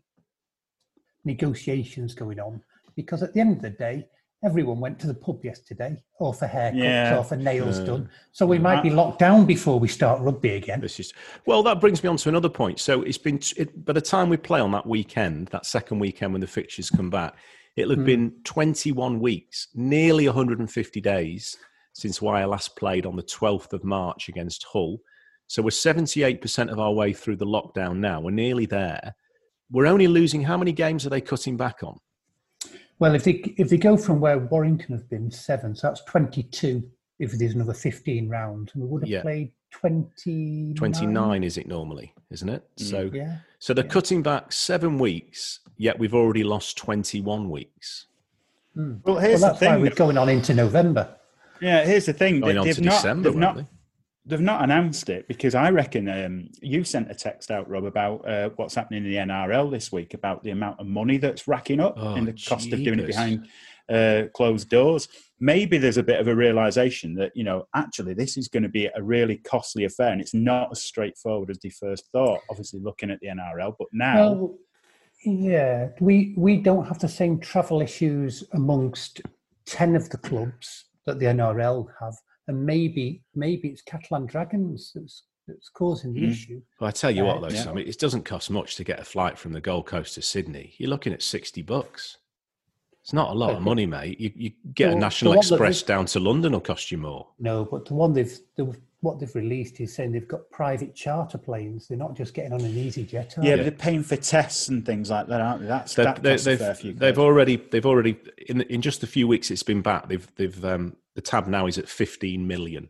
negotiations going on, because at the end of the day, everyone went to the pub yesterday, or for haircuts, yeah. or for nails uh, done. So we might be locked down before we start rugby again. This is, well, that brings me on to another point. So it's been, it, by the time we play on that weekend, that second weekend when the fixtures come back, it'll have mm. been twenty-one weeks, nearly one hundred fifty days since I last played on the twelfth of March against Hull. So we're seventy-eight percent of our way through the lockdown now. We're nearly there. We're only losing, how many games are they cutting back on? Well, if they if they go from where Warrington have been, seven, so that's twenty-two if there's another fifteen rounds. And we would have yeah. played twenty-nine. twenty-nine, is it normally, isn't it? So, yeah. so they're yeah. cutting back seven weeks, yet we've already lost twenty-one weeks. Mm. Well, here's well, that's the thing. Why we're going on into November. Yeah, here's the thing. Going on they've to not, December, they've not, they? They've not announced it, because I reckon um, you sent a text out, Rob, about uh, what's happening in the N R L this week, about the amount of money that's racking up oh, and the cost jeepers. of doing it behind uh, closed doors. Maybe there's a bit of a realisation that, you know, actually this is going to be a really costly affair, and it's not as straightforward as they first thought, obviously looking at the N R L. But now... Well, yeah, we, we don't have the same travel issues amongst ten of the clubs that the N R L have. And maybe maybe it's Catalan Dragons that's, that's causing the mm. issue. Well, I tell you uh, what, though, yeah. Sam, it doesn't cost much to get a flight from the Gold Coast to Sydney. You're looking at sixty bucks. It's not a lot okay. of money, mate. You, you get the, a National Express down to London will cost you more. No, but the one they've the, what they've released is saying they've got private charter planes. They're not just getting on an EasyJet. Yeah, they? but they're paying for tests and things like that, aren't they? That's they've, that they, costs they've, a fair few. They've already they've already in in just a few weeks it's been back. They've they've um, the tab now is at fifteen million.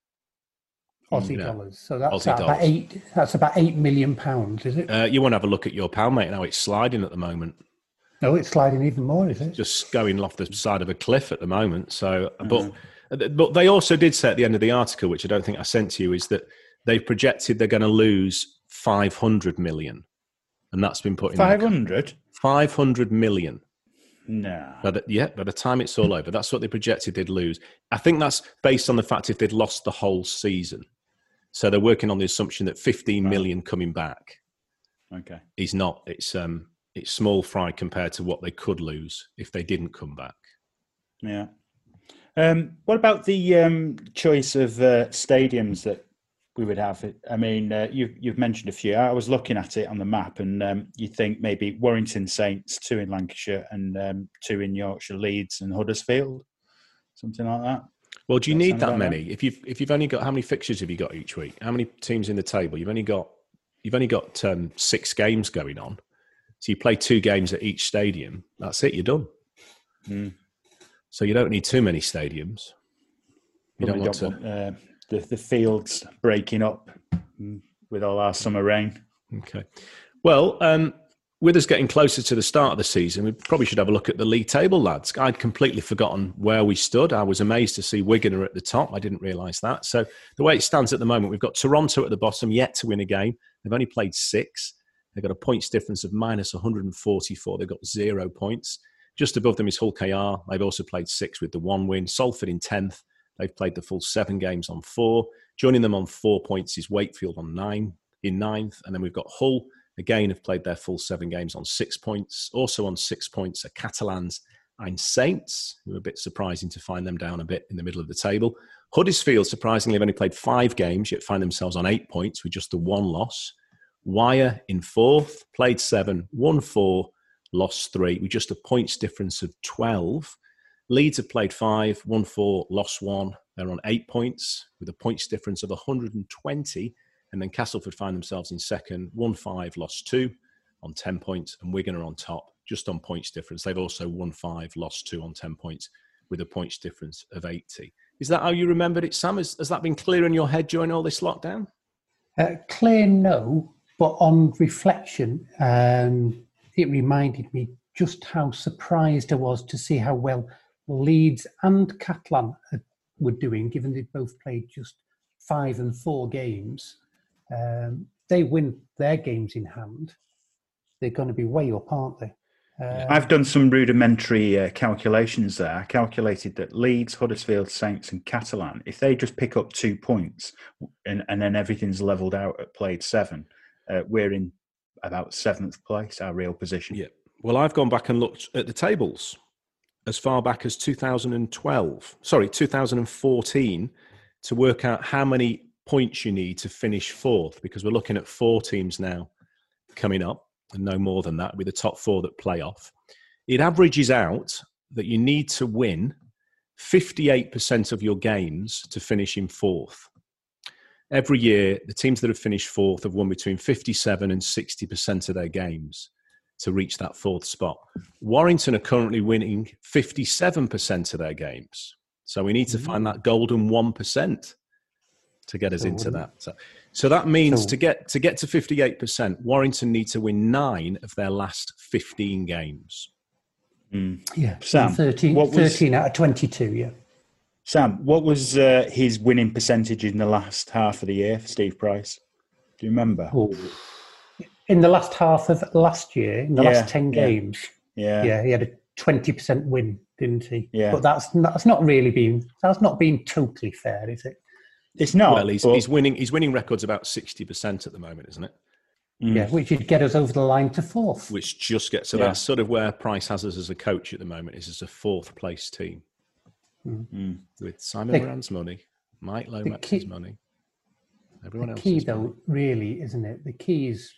Aussie you know, dollars. So that's Aussie about dollars. eight. That's about eight million pounds, is it? Uh, you want to have a look at your pound, mate? Now it's sliding at the moment. No, it's sliding even more, is it? Just going off the side of a cliff at the moment. So, mm-hmm. but but they also did say at the end of the article, which I don't think I sent to you, is that they've projected they're going to lose five hundred million, and that's been put in five hundred. Five hundred million. No. But yeah, by the time it's all over, that's what they projected they'd lose. I think that's based on the fact if they'd lost the whole season. So they're working on the assumption that fifteen right. million coming back. Okay. Is not. It's um. It's small fry compared to what they could lose if they didn't come back. Yeah. Um, what about the um, choice of uh, stadiums that we would have? I mean, uh, you've, you've mentioned a few. I was looking at it on the map, and um, you think maybe Warrington Saints, two in Lancashire, and um, two in Yorkshire, Leeds and Huddersfield, something like that. Well, do you Does that need that many? Right? If you've if you've only got, how many fixtures have you got each week? How many teams in the table? You've only got you've only got um, six games going on. So you play two games at each stadium. That's it. You're done. Mm. So you don't need too many stadiums. You Probably don't want don't to. Want, uh, the, the fields breaking up with all our summer rain. Okay. Well, um, with us getting closer to the start of the season, we probably should have a look at the league table, lads. I'd completely forgotten where we stood. I was amazed to see Wigan are at the top. I didn't realise that. So the way it stands at the moment, we've got Toronto at the bottom, yet to win a game. They've only played six. They've got a points difference of minus one hundred forty-four. They've got zero points. Just above them is Hull K R. They've also played six with the one win. Salford in tenth. They've played the full seven games on four. Joining them on four points is Wakefield on nine, in ninth. And then we've got Hull, again, have played their full seven games on six points. Also on six points are Catalans and Saints, who are a bit surprising to find them down a bit in the middle of the table. Huddersfield, surprisingly, have only played five games, yet find themselves on eight points with just the one loss. Wyre in fourth, played seven, won four, lost three, with just a points difference of twelve. Leeds have played five, won four, lost one. They're on eight points with a points difference of one hundred twenty. And then Castleford find themselves in second, won five, lost two on ten points. And Wigan are on top, just on points difference. They've also won five, lost two on ten points with a points difference of eighty. Is that how you remembered it, Sam? Has, has that been clear in your head during all this lockdown? Uh, clear, no. But on reflection, um, it reminded me just how surprised I was to see how well Leeds and Catalan were doing, given they both played just five and four games. Um, they win their games in hand. They're going to be way up, aren't they? Uh, I've done some rudimentary uh, calculations there. I calculated that Leeds, Huddersfield, Saints and Catalan, if they just pick up two points and, and then everything's levelled out at played seven, uh, we're in about seventh place, our real position. Yeah. Well, I've gone back and looked at the tables as far back as two thousand twelve, sorry, two thousand fourteen, to work out how many points you need to finish fourth, because we're looking at four teams now coming up and no more than that with the top four that play off. It averages out that you need to win fifty-eight percent of your games to finish in fourth. Every year, the teams that have finished fourth have won between fifty-seven and sixty percent of their games to reach that fourth spot. Warrington are currently winning fifty-seven percent of their games. So we need to find that golden one percent to get us into that. So, so that means So- to get to get to fifty-eight percent, Warrington need to win nine of their last fifteen games. yeah, Sam, thirteen, what was- thirteen out of twenty-two, yeah. Sam, what was uh, his winning percentage in the last half of the year for Steve Price? Do you remember? Oh. In the last half of last year, in the Yeah, last ten yeah. games, Yeah. yeah, he had a twenty percent win, didn't he? Yeah. But that's not, that's not really been, that's not been totally fair, is it? It's not. well, he's, but- he's winning. He's winning records about sixty percent at the moment, isn't it? Yeah, which would get us over the line to fourth. Which just gets so Yeah. that's sort of where Price has us as a coach at the moment, is as a fourth place team Mm. with Simon The- Moran's money, Mike Lomax's key- money, everyone The else's key, money. though, really, isn't it? The key is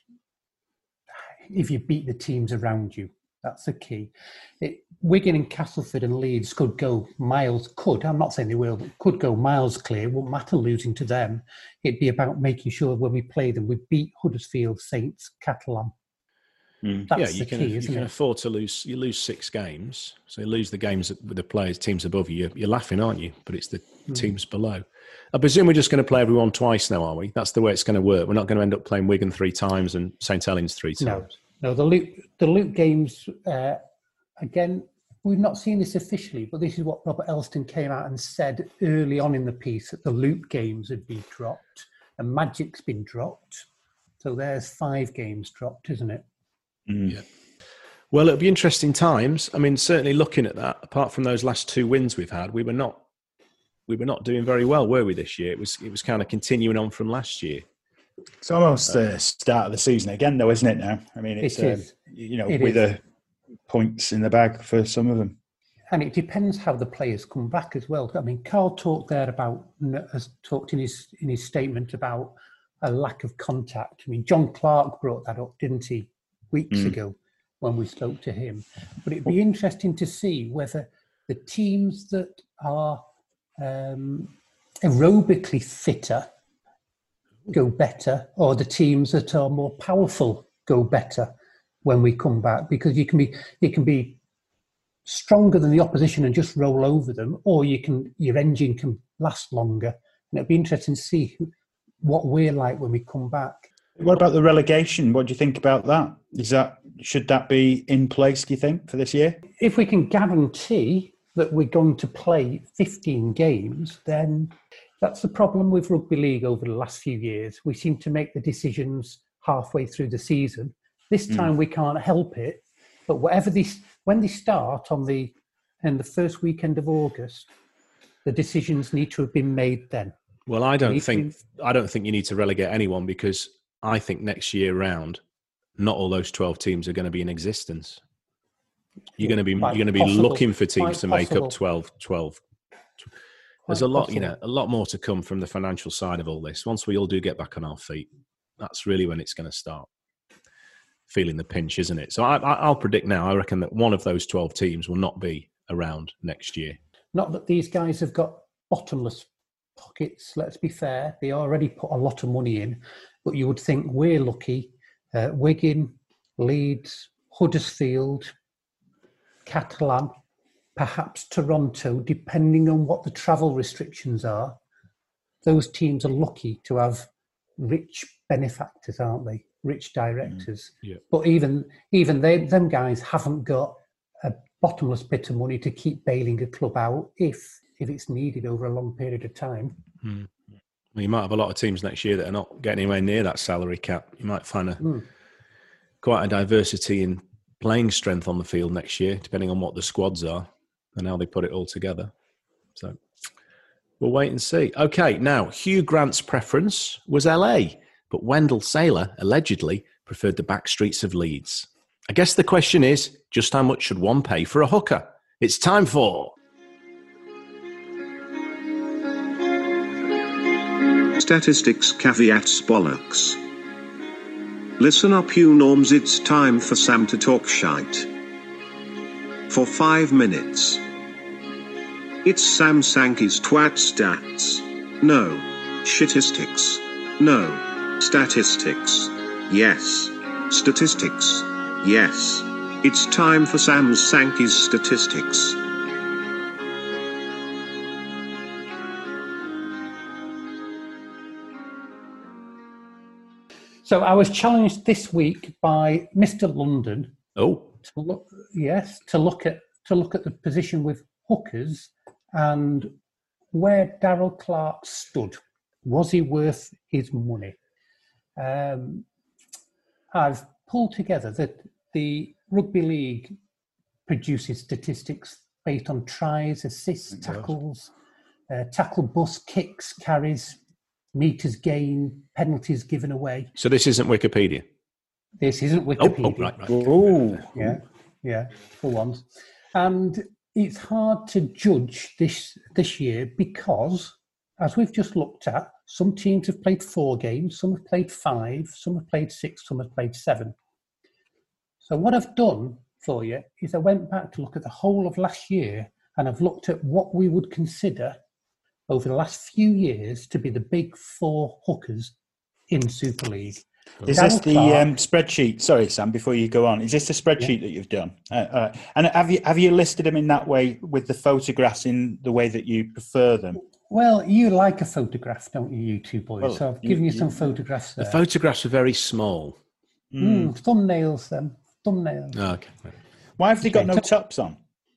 if you beat the teams around you. That's the key. It, Wigan and Castleford and Leeds could go miles, could, I'm not saying they will, but could go miles clear. It wouldn't matter losing to them. It'd be about making sure when we play them, we beat Huddersfield, Saints, Catalan. Mm. That's yeah, the you can key, you isn't can it? afford to lose. You lose six games, so you lose the games with the players, teams above you. You're, you're laughing, aren't you? But it's the Mm. teams below. I presume we're just going to play everyone twice now, are we? That's the way it's going to work. We're not going to end up playing Wigan three times and Saint Helens three No, times. no. The Luke, the Luke games, uh, again, we've not seen this officially, but this is what Robert Elston came out and said early on in the piece, that the Luke games had been dropped and Magic's been dropped. So there's five games dropped, isn't it? Mm. Yeah. Well, it'll be interesting times. I mean, certainly looking at that, apart from those last two wins we've had, we were not we were not doing very well, were we, this year? It was it was kind of continuing on from last year. It's almost the start of the season again, though, isn't it? Now, I mean, it's It is. um, you know It with is. the points in the bag for some of them. And it depends how the players come back as well. I mean, Carl talked there about, has talked in his in his statement about a lack of contact. I mean, John Clark brought that up, didn't he, weeks Mm. ago when we spoke to him. But it'd be interesting to see whether the teams that are um, aerobically fitter go better, or the teams that are more powerful go better when we come back, because you can be you can be stronger than the opposition and just roll over them, or you can your engine can last longer. And it'd be interesting to see who, what we're like when we come back. What about the relegation? What do you think about that? Is that should that be in place, do you think, for this year? If we can guarantee that we're going to play fifteen games, then that's the problem with rugby league over the last few years. We seem to make the decisions halfway through the season. This time we can't help it, but whatever these, when they start on the in the first weekend of August, the decisions need to have been made then. Well, I don't Need to think be- I don't think you need to relegate anyone, because I think next year round, not all those twelve teams are going to be in existence. You're going to be Quite you're going to be possible. looking for teams Quite to make possible. up twelve, twelve. There's Quite a lot, you know, possible. a lot more to come from the financial side of all this. Once we all do get back on our feet, that's really when it's going to start feeling the pinch, isn't it? So I, I, I'll predict now. I reckon that one of those twelve teams will not be around next year. Not that these guys have got bottomless pockets, let's be fair. They already put a lot of money in, but you would think we're lucky. Uh, Wigan, Leeds, Huddersfield, Catalan, perhaps Toronto, depending on what the travel restrictions are. Those teams are lucky to have rich benefactors, aren't they? Rich directors. Mm, yeah. But even even they, them guys haven't got a bottomless pit of money to keep bailing a club out if if it's needed over a long period of time. Hmm. Well, you might have a lot of teams next year that are not getting anywhere near that salary cap. You might find a Mm. quite a diversity in playing strength on the field next year, depending on what the squads are and how they put it all together. So we'll wait and see. Okay, now, Hugh Grant's preference was L A, but Wendell Saylor allegedly preferred the back streets of Leeds. I guess the question is, just how much should one pay for a hooker? It's time for... Statistics, caveats, bollocks. Listen up, you norms, it's time for Sam to talk shite. For five minutes. It's Sam Sankey's twat stats. No. Shitistics. No. Statistics. Yes. Statistics. Yes. It's time for Sam Sankey's statistics. So I was challenged this week by Mister London. Oh. To look, yes, to look at to look at the position with hookers and where Darrell Clark stood. Was he worth his money? Um, I've pulled together that the Rugby League produces statistics based on tries, assists, tackles, uh, tackle bust, kicks, carries, meters gained, penalties given away. So this isn't Wikipedia? This isn't Oh, Wikipedia. oh right, right. Oh, Yeah, yeah, for once. And it's hard to judge this this year because, as we've just looked at, some teams have played four games, some have played five, some have played six, some have played seven. So what I've done for you is I went back to look at the whole of last year and I've looked at what we would consider over the last few years to be the big four hookers in Super League. is Darrell this the Clark- um, spreadsheet? Sorry, Sam, before you go on. Is this the spreadsheet that you've done? Uh, uh, and have you have you listed them in that way with the photographs in the way that you prefer them? Well, you like a photograph, don't you, you two boys? Well, so I've you- given you, you- some photographs The there. photographs are very small. Mm, thumbnails, then. Thumbnails. Oh, okay. Why have they got no Okay. tops on?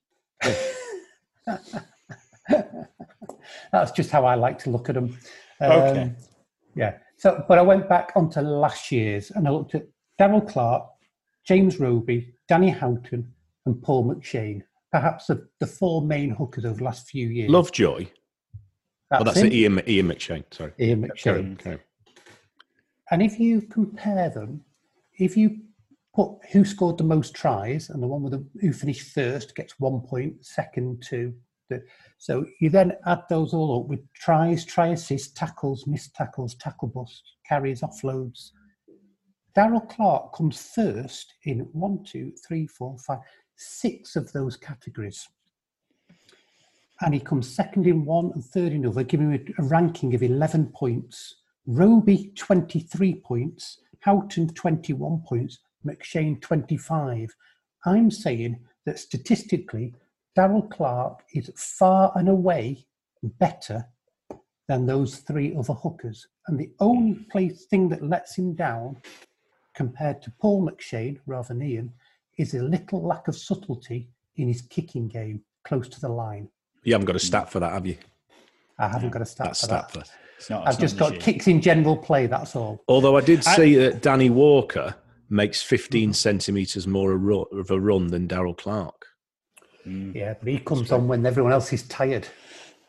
That's just how I like to look at them. Okay. Yeah. So, but I went back onto last year's and I looked at Darrell Clark, James Roby, Danny Houghton, and Paul McShane. Perhaps the, the four main hookers over the last few years. Lovejoy. That's, Oh, that's him. it. Ian, Ian McShane. Sorry. Ian McShane. Okay. And if you compare them, if you put who scored the most tries and the one with the, who finished first gets one point, second two. The, so you then add those all up with tries, try assists, tackles, missed tackles, tackle busts, carries, offloads. Darrell Clark comes first in one, two, three, four, five, six of those categories. And he comes second in one and third in other, giving him a, a ranking of eleven points. Roby, twenty-three points. Houghton, twenty-one points. McShane, twenty-five. I'm saying that statistically, Darrell Clark is far and away better than those three other hookers. And the only place thing that lets him down compared to Paul McShane, rather than Ian, is a little lack of subtlety in his kicking game close to the line. You haven't got a stat for that, have you? I haven't got a stat That's for stat that. for. It's not, I've just got kicks in general play, that's all. Although I did I- see that Danny Walker makes fifteen centimetres more a ru- of a run than Darrell Clark. Yeah, but he comes on when everyone else is tired.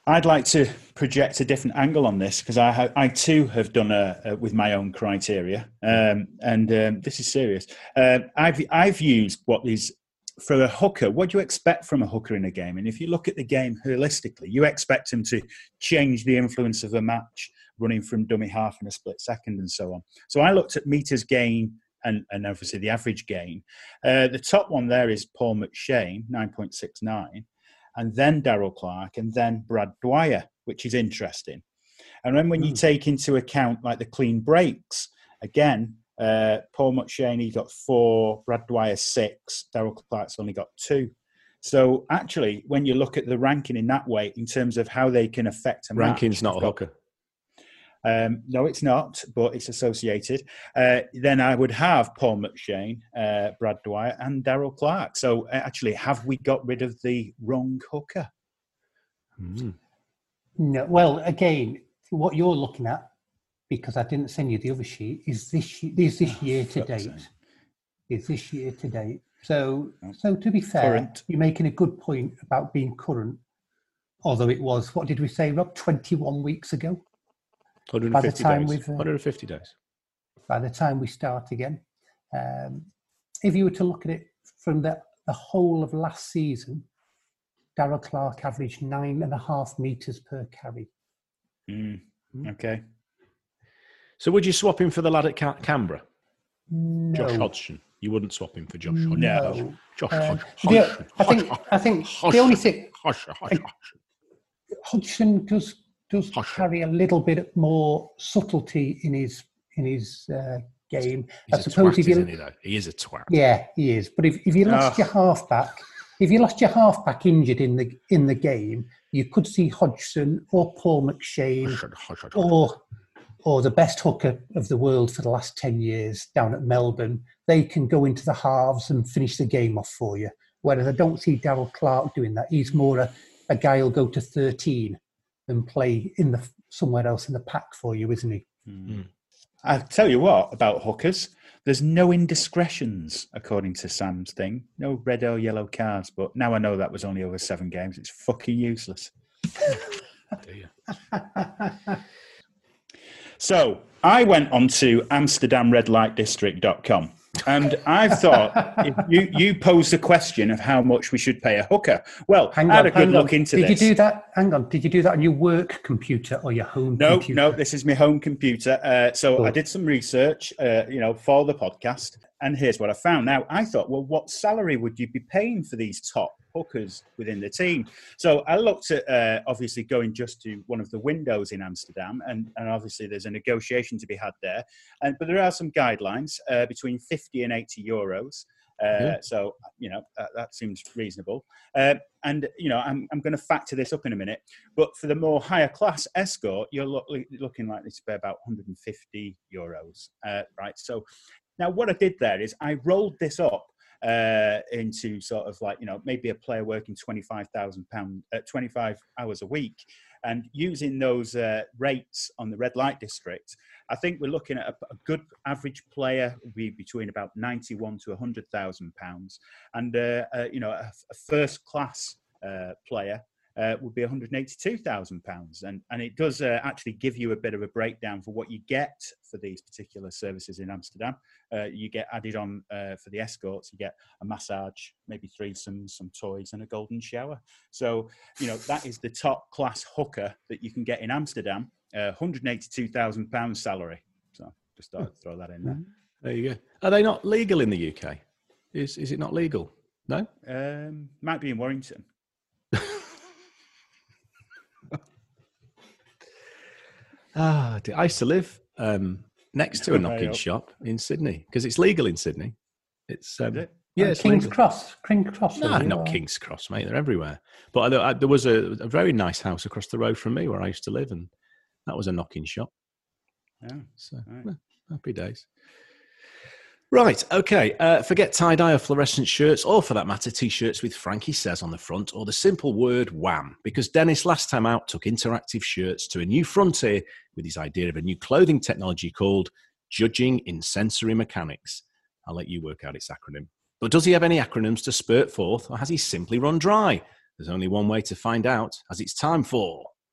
I'd like to project a different angle on this because I, ha- I too have done a, a with my own criteria, um, and um, this is serious. Uh, I've I've used what is for a hooker. What do you expect from a hooker in a game? And if you look at the game holistically, you expect him to change the influence of a match, running from dummy half in a split second, and so on. So I looked at meters gain and, and obviously the average gain. Uh, the top one there is Paul McShane, nine point six nine. And then Darrell Clarke, and then Brad Dwyer, which is interesting. And then when mm. you take into account like the clean breaks, again, uh, Paul McShane, he got four, Brad Dwyer six, Darrell Clarke's only got two. So actually, when you look at the ranking in that way, in terms of how they can affect a ranking's match, not a hooker. Um, no, it's not, but it's associated. Uh, then I would have Paul McShane, uh, Brad Dwyer, and Darrell Clarke. So actually, have we got rid of the wrong hooker? Mm. No. Well, again, what you're looking at, because I didn't send you the other sheet, is this is this oh, year to date. Sake. Is this year to date. So, oh. so to be fair, current. You're making a good point about being current. Although it was, what did we say, Rob? twenty-one weeks ago. one hundred fifty by the time days. uh, one hundred fifty days. By the time we start again. Um, if you were to look at it from the, the whole of last season, Darrell Clarke averaged nine and a half metres per carry. Mm, okay. So would you swap him for the lad at Cam- Canberra? No. Josh Hodgson. You wouldn't swap him for Josh Hodgson. No. Josh Um, Hodgson. the, I think, I think the only thing... Hodgson. Hodgson. Hodgson does does carry a little bit more subtlety in his in his uh, game. He's I a suppose twat, if you, isn't he, though? He is a twat. Yeah, he is. But if, if you lost Oh. your halfback, if you lost your halfback injured in the in the game, you could see Hodgson or Paul McShane Hodgson, Hodgson, Hodgson. or or the best hooker of the world for the last ten years down at Melbourne. They can go into the halves and finish the game off for you. Whereas I don't see Darrell Clarke doing that. He's more a, a guy who'll go to thirteen and play in the somewhere else in the pack for you, isn't he? Mm. I tell you what about hookers. There's no indiscretions, according to Sam's thing. No red or yellow cards. But now I know that was only over seven games. It's fucking useless. So I went on to Amsterdam Red Light District dot com. And I thought if you, you posed a question of how much we should pay a hooker. Well, Hang I had on, a good hang look on. into Did this. you do that? Hang on. Did you do that on your work computer or your home No, computer? no, this is my home computer. Uh, so Good. I did some research, uh, you know, for the podcast. And here's what I found. Now, I thought, well, what salary would you be paying for these top hookers within the team? So I looked at, uh, obviously, going just to one of the windows in Amsterdam. And, and obviously, there's a negotiation to be had there. And But there are some guidelines uh, between fifty and eighty euros. Uh, Yeah. So, you know, that, that seems reasonable. Uh, and, you know, I'm, I'm going to factor this up in a minute. But for the more higher class escort, you're look, looking likely to pay about one hundred fifty euros. Uh, right. So now what I did there is I rolled this up uh, into sort of like, you know, maybe a player working twenty-five thousand pounds, uh, twenty-five hours a week. And using those uh, rates on the red light district, I think we're looking at a, a good average player would be between about ninety-one to one hundred thousand pounds. And, uh, uh, you know, a, a first class uh, player uh, would be one hundred eighty-two thousand pounds. And, and it does uh, actually give you a bit of a breakdown for what you get for these particular services in Amsterdam. Uh, you get added on uh, for the escorts, you get a massage, maybe threesomes, some toys and a golden shower. So, you know, that is the top class hooker that you can get in Amsterdam, uh, one hundred eighty-two thousand pounds salary. So just thought I'd throw that in there. There you go. Are they not legal in the U K? Is is it not legal? No? Um, might be in Warrington. Ah, dear. I used to live um, next to a knocking up. shop in Sydney because it's legal in Sydney. It's um, Is it? yeah, Uh, it's King's legal. Cross. King's Cross. No, is it? not Or- King's Cross, mate. They're everywhere. But I, I, there was a, a very nice house across the road from me where I used to live, and that was a knocking shop. Yeah. So Right. well, happy days. Right, okay. Uh, forget tie-dye or fluorescent shirts, or for that matter, T-shirts with Frankie Says on the front, or the simple word wham, because Dennis, last time out, took interactive shirts to a new frontier with his idea of a new clothing technology called Judging in Sensory Mechanics. I'll let you work out its acronym. But does he have any acronyms to spurt forth, or has he simply run dry? There's only one way to find out, as it's time for...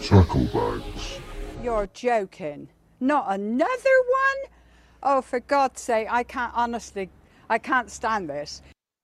tackle bags. You're joking. Not another one? Oh, for God's sake, I can't, honestly, I can't stand this.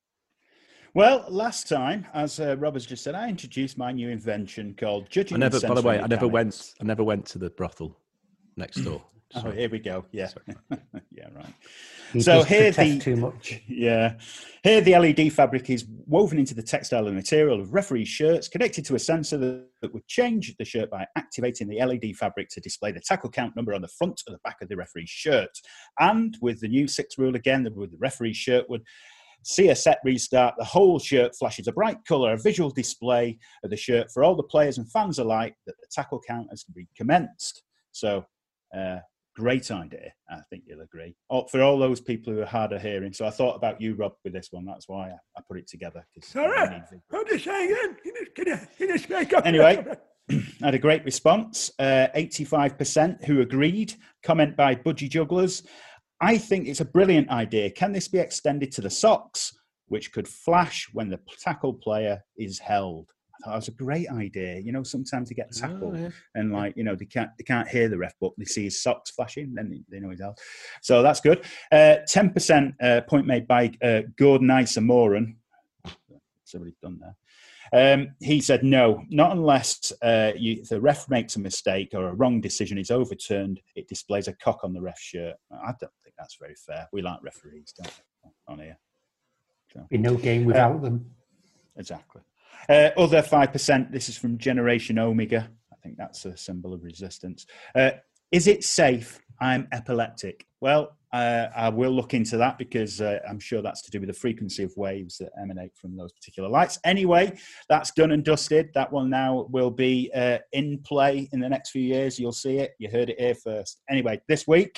Well, last time, as uh, Rob has just said, I introduced my new invention called Judging I never, and by the way, Censoring I never Mechanics. went. I never went to the brothel next door. Oh, here we go. Yeah, yeah, right. He so does here protest the too much. Yeah, here the L E D fabric is woven into the textile and material of referee shirts, connected to a sensor that, that would change the shirt by activating the L E D fabric to display the tackle count number on the front or the back of the referee's shirt. And with the new six rule again, the, with the referee's shirt would see a set restart, the whole shirt flashes a bright colour, a visual display of the shirt for all the players and fans alike that the tackle count has recommenced. So, uh, great idea, I think you'll agree. Oh, for all those people who are hard of hearing. So I thought about you, Rob, with this one. That's why I, I put it together. Sorry, what did you say again? Can you, can you, can you speak up? Anyway, I had a great response. Uh, eighty-five percent who agreed. Comment by Budgie Jugglers. I think it's a brilliant idea. Can this be extended to the socks, which could flash when the tackle player is held? I thought it was a great idea. You know, sometimes they get tackled oh, yeah. and, like, you know, they can't they can't hear the ref, but they see his socks flashing, then they, they know he's held. So that's good. Uh, ten percent uh, point made by uh, Gordon Isamoran. Somebody's done there. Um, he said, no, not unless uh, you, if the ref makes a mistake or a wrong decision is overturned, it displays a cock on the ref's shirt. I don't think that's very fair. We like referees, don't we, on here? So, Be no game without uh, them. Exactly. Uh, other five percent, this is from Generation Omega. I think that's a symbol of resistance. Uh, is it safe? I'm epileptic. Well, uh, I will look into that because uh, I'm sure that's to do with the frequency of waves that emanate from those particular lights. Anyway, that's done and dusted. That one now will be uh, in play in the next few years. You'll see it. You heard it here first. Anyway, this week,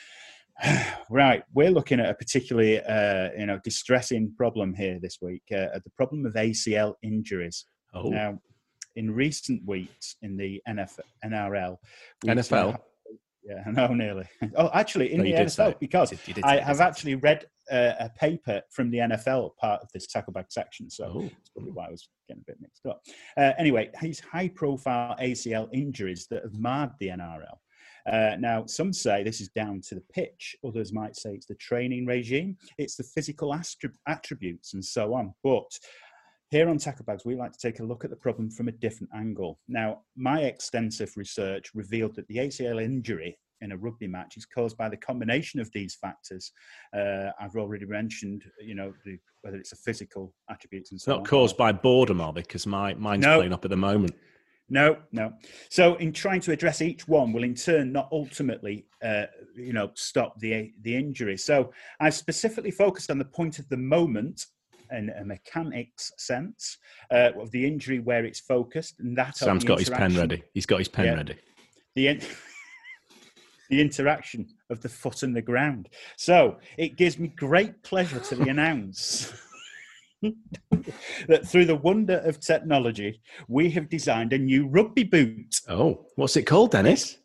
right, we're looking at a particularly uh, you know, distressing problem here this week, uh, the problem of A C L injuries. Oh. Now, in recent weeks in the N F L, N R L, N F L? Yeah, no, nearly. Oh, actually, in No, the you did N F L, say. because You did- you did I say, have didn't actually read uh, a paper from the N F L, part of this tackle bag section, so Oh. that's probably why I was getting a bit mixed up. Uh, anyway, these high-profile A C L injuries that have marred the N R L. Uh, now, some say this is down to the pitch. Others might say it's the training regime. It's the physical astri- attributes and so on. But here on Tackle Bags, we like to take a look at the problem from a different angle. Now, my extensive research revealed that the A C L injury in a rugby match is caused by the combination of these factors. Uh, I've already mentioned, you know, the, whether it's a physical attributes and It's so on. not caused by boredom, are they? Because my, mine's No. playing up at the moment. No, no. So in trying to address each one will in turn not ultimately, uh, you know, stop the the injury. So I've specifically focused on the point of the moment in a mechanics sense uh, of the injury where it's focused. And that Sam's got his pen ready. He's got his pen Yeah. ready. The in- the interaction of the foot and the ground. So it gives me great pleasure to announce that through the wonder of technology, we have designed a new rugby boot. Oh, what's it called, Dennis?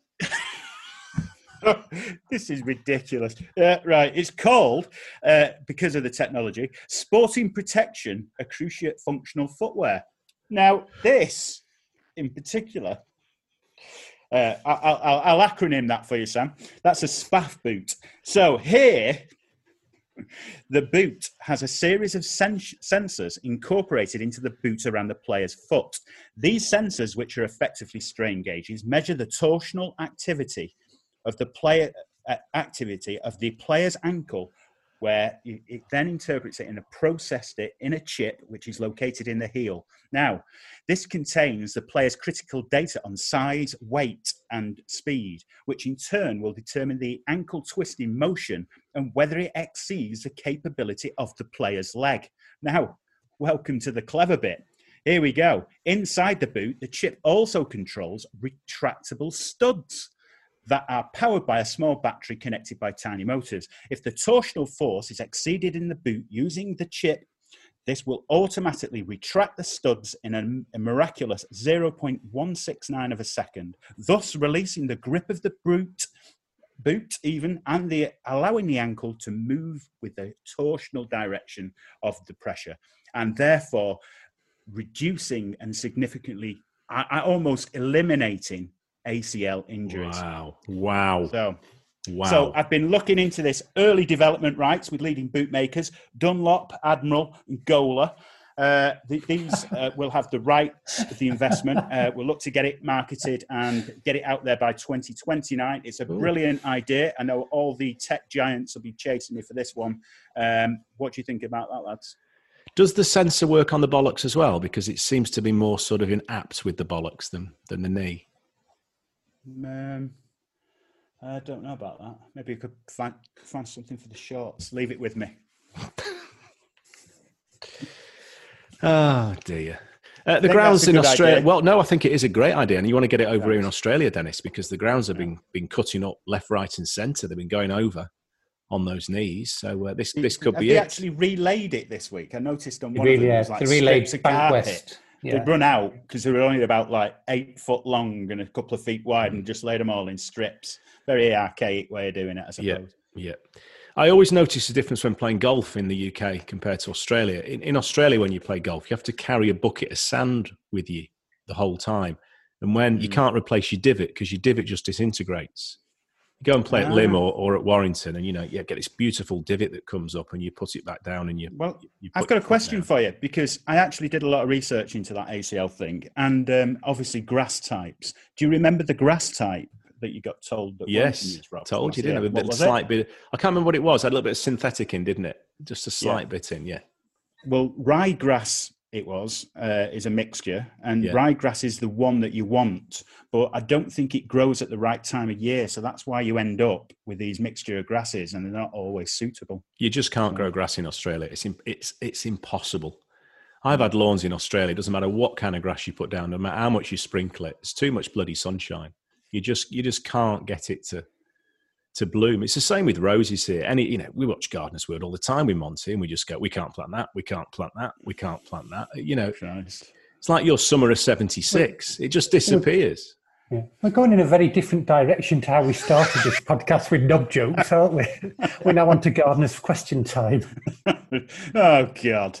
This is ridiculous. Uh, right, it's called, uh, because of the technology, Sporting Protection Accruciate Functional Footwear. Now, this in particular, uh, I'll, I'll, I'll acronym that for you, Sam. That's a SPAF boot. So here, the boot has a series of sens- sensors incorporated into the boot around the player's foot. These sensors, which are effectively strain gauges, measure the torsional activity of the player uh, activity of the player's ankle, where it, it then interprets it and processed it in a chip which is located in the heel. Now, this contains the player's critical data on size, weight, and speed, which in turn will determine the ankle twisting motion and whether it exceeds the capability of the player's leg. Now, welcome to the clever bit. Here we go. Inside the boot, the chip also controls retractable studs that are powered by a small battery connected by tiny motors. If the torsional force is exceeded in the boot using the chip, this will automatically retract the studs in a, a miraculous zero point one six nine of a second, thus releasing the grip of the boot, boot even, and the, allowing the ankle to move with the torsional direction of the pressure, and therefore reducing and significantly I, I almost eliminating A C L injuries. Wow. Wow. So, wow. So I've been looking into this early development rights with leading bootmakers, Dunlop, Admiral, and Gola. Uh, the, these uh, will have the rights of the investment. Uh, we'll look to get it marketed and get it out there by twenty twenty-nine. It's a Ooh. brilliant idea. I know all the tech giants will be chasing me for this one. Um, what do you think about that, lads? Does the sensor work on the bollocks as well? Because it seems to be more sort of in apt with the bollocks than, than the knee. Um, I don't know about that. Maybe you could find, find something for the shorts. Leave it with me. Oh, dear. Uh, the think grounds that's a in good Australia. idea. Well, no, I think it is a great idea. And you want to get it over Right. here in Australia, Dennis, because the grounds have been, been cutting up left, right, and centre. They've been going over on those knees. So uh, this this could Have be they it. actually relayed it this week? I noticed on They one really, of them, yeah, there was like they relayed strips of Bank carpet. West. Yeah. They'd run out because they were only about like eight foot long and a couple of feet wide and just laid them all in strips. Very archaic way of doing it, I suppose. Yeah, yeah. I always notice the difference when playing golf in the U K compared to Australia. In, in Australia, when you play golf, you have to carry a bucket of sand with you the whole time. And when you can't replace your divot because your divot just disintegrates. You go and play at Lymm or, or at Warrington and, you know, you get this beautiful divot that comes up and you put it back down and you... Well, you I've put got a your foot question down. for you because I actually did a lot of research into that A C L thing and um, obviously grass types. Do you remember the grass type that you got told that Yes, Warrington used, Rob? told you, Yeah. didn't I? A What bit, was slight it? bit. I can't remember what it was. Had a little bit of synthetic in, didn't it? Just a slight Yeah. bit in, yeah. Well, ryegrass it was uh, is a mixture, and Yeah. ryegrass is the one that you want, but I don't think it grows at the right time of year, so that's why you end up with these mixture of grasses, and they're not always suitable. You just can't grow grass in Australia. It's im- it's it's impossible. I've had lawns in Australia. It doesn't matter what kind of grass you put down, no matter how much you sprinkle it. It's too much bloody sunshine. You just you just can't get it to to bloom. It's the same with roses here. Any you know, we watch Gardener's World all the time with Monty, and we just go, we can't plant that, we can't plant that, we can't plant that. You know, Christ. It's like your summer of seventy-six. It just disappears. Yeah. We're going in a very different direction to how we started this podcast with nub jokes, aren't we? We're now on to Gardener's question time. Oh, God.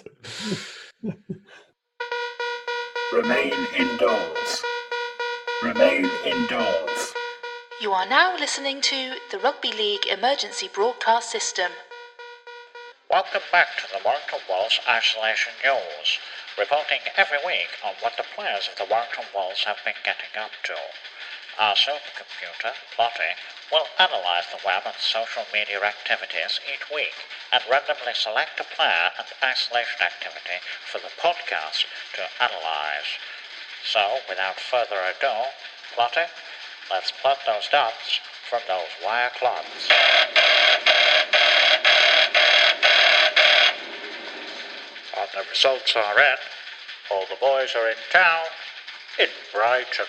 Remain indoors. Remain indoors. You are now listening to the Rugby League Emergency Broadcast System. Welcome back to the Warrington Wolves Isolation News, reporting every week on what the players of the Warrington Wolves have been getting up to. Our supercomputer, Lottie, will analyse the web and social media activities each week and randomly select a player and isolation activity for the podcast to analyse. So, without further ado, Lottie, let's plug those dots from those wire clogs. And the results are in. All the boys are in town, in Brighton.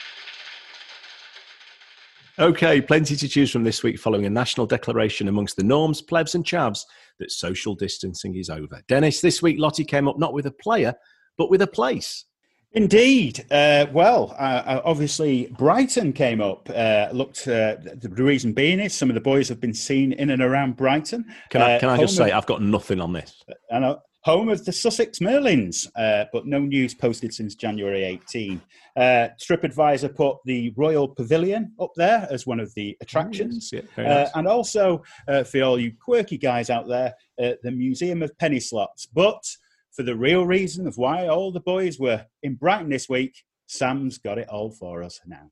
Okay, plenty to choose from this week following a national declaration amongst the norms, plebs and chavs that social distancing is over. Dennis, this week Lottie came up not with a player, but with a place. Indeed. Uh, well, uh, obviously, Brighton came up. Uh, looked. Uh, the reason being is some of the boys have been seen in and around Brighton. Can I, Uh, can I just home say, of- I've got nothing on this. I know, home of the Sussex Merlins, uh, but no news posted since January eighteenth. Uh, TripAdvisor put the Royal Pavilion up there as one of the attractions. Yeah, very Uh, nice. and also, uh, for all you quirky guys out there, uh, the Museum of Penny Slots. But for the real reason of why all the boys were in Brighton this week, Sam's got it all for us now.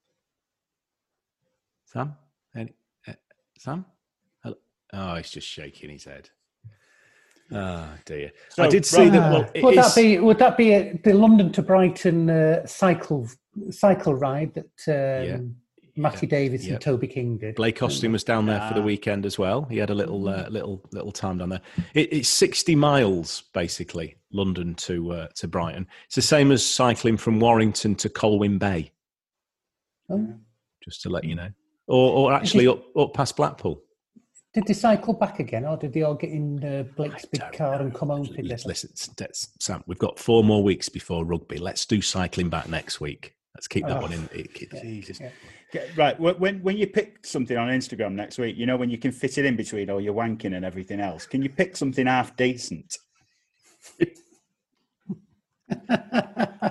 Sam? Any, uh, Sam? Hello? Oh, he's just shaking his head. Oh, dear. So, I did see that. Ah, Well, it would is- that be would that be a, the London to Brighton uh, cycle cycle ride that um, Matty Davis yeah. and Toby King did? Blake Austin was down there for the Ah. weekend as well. He had a little, uh, little, little time down there. It, it's sixty miles basically, London to uh, to Brighton. It's the same as cycling from Warrington to Colwyn Bay. Oh. Just to let you know, or, or actually up up past Blackpool. Did they cycle back again, or did they all get in uh, Blake's big car and come home together? Let's listen, that's, Sam. We've got four more weeks before rugby. Let's do cycling back next week. Let's keep that Oh. one in. It, it, Jesus. Yeah. Okay, right, wh- when when you pick something on Instagram next week, you know, when you can fit it in between all your wanking and everything else, can you pick something half decent?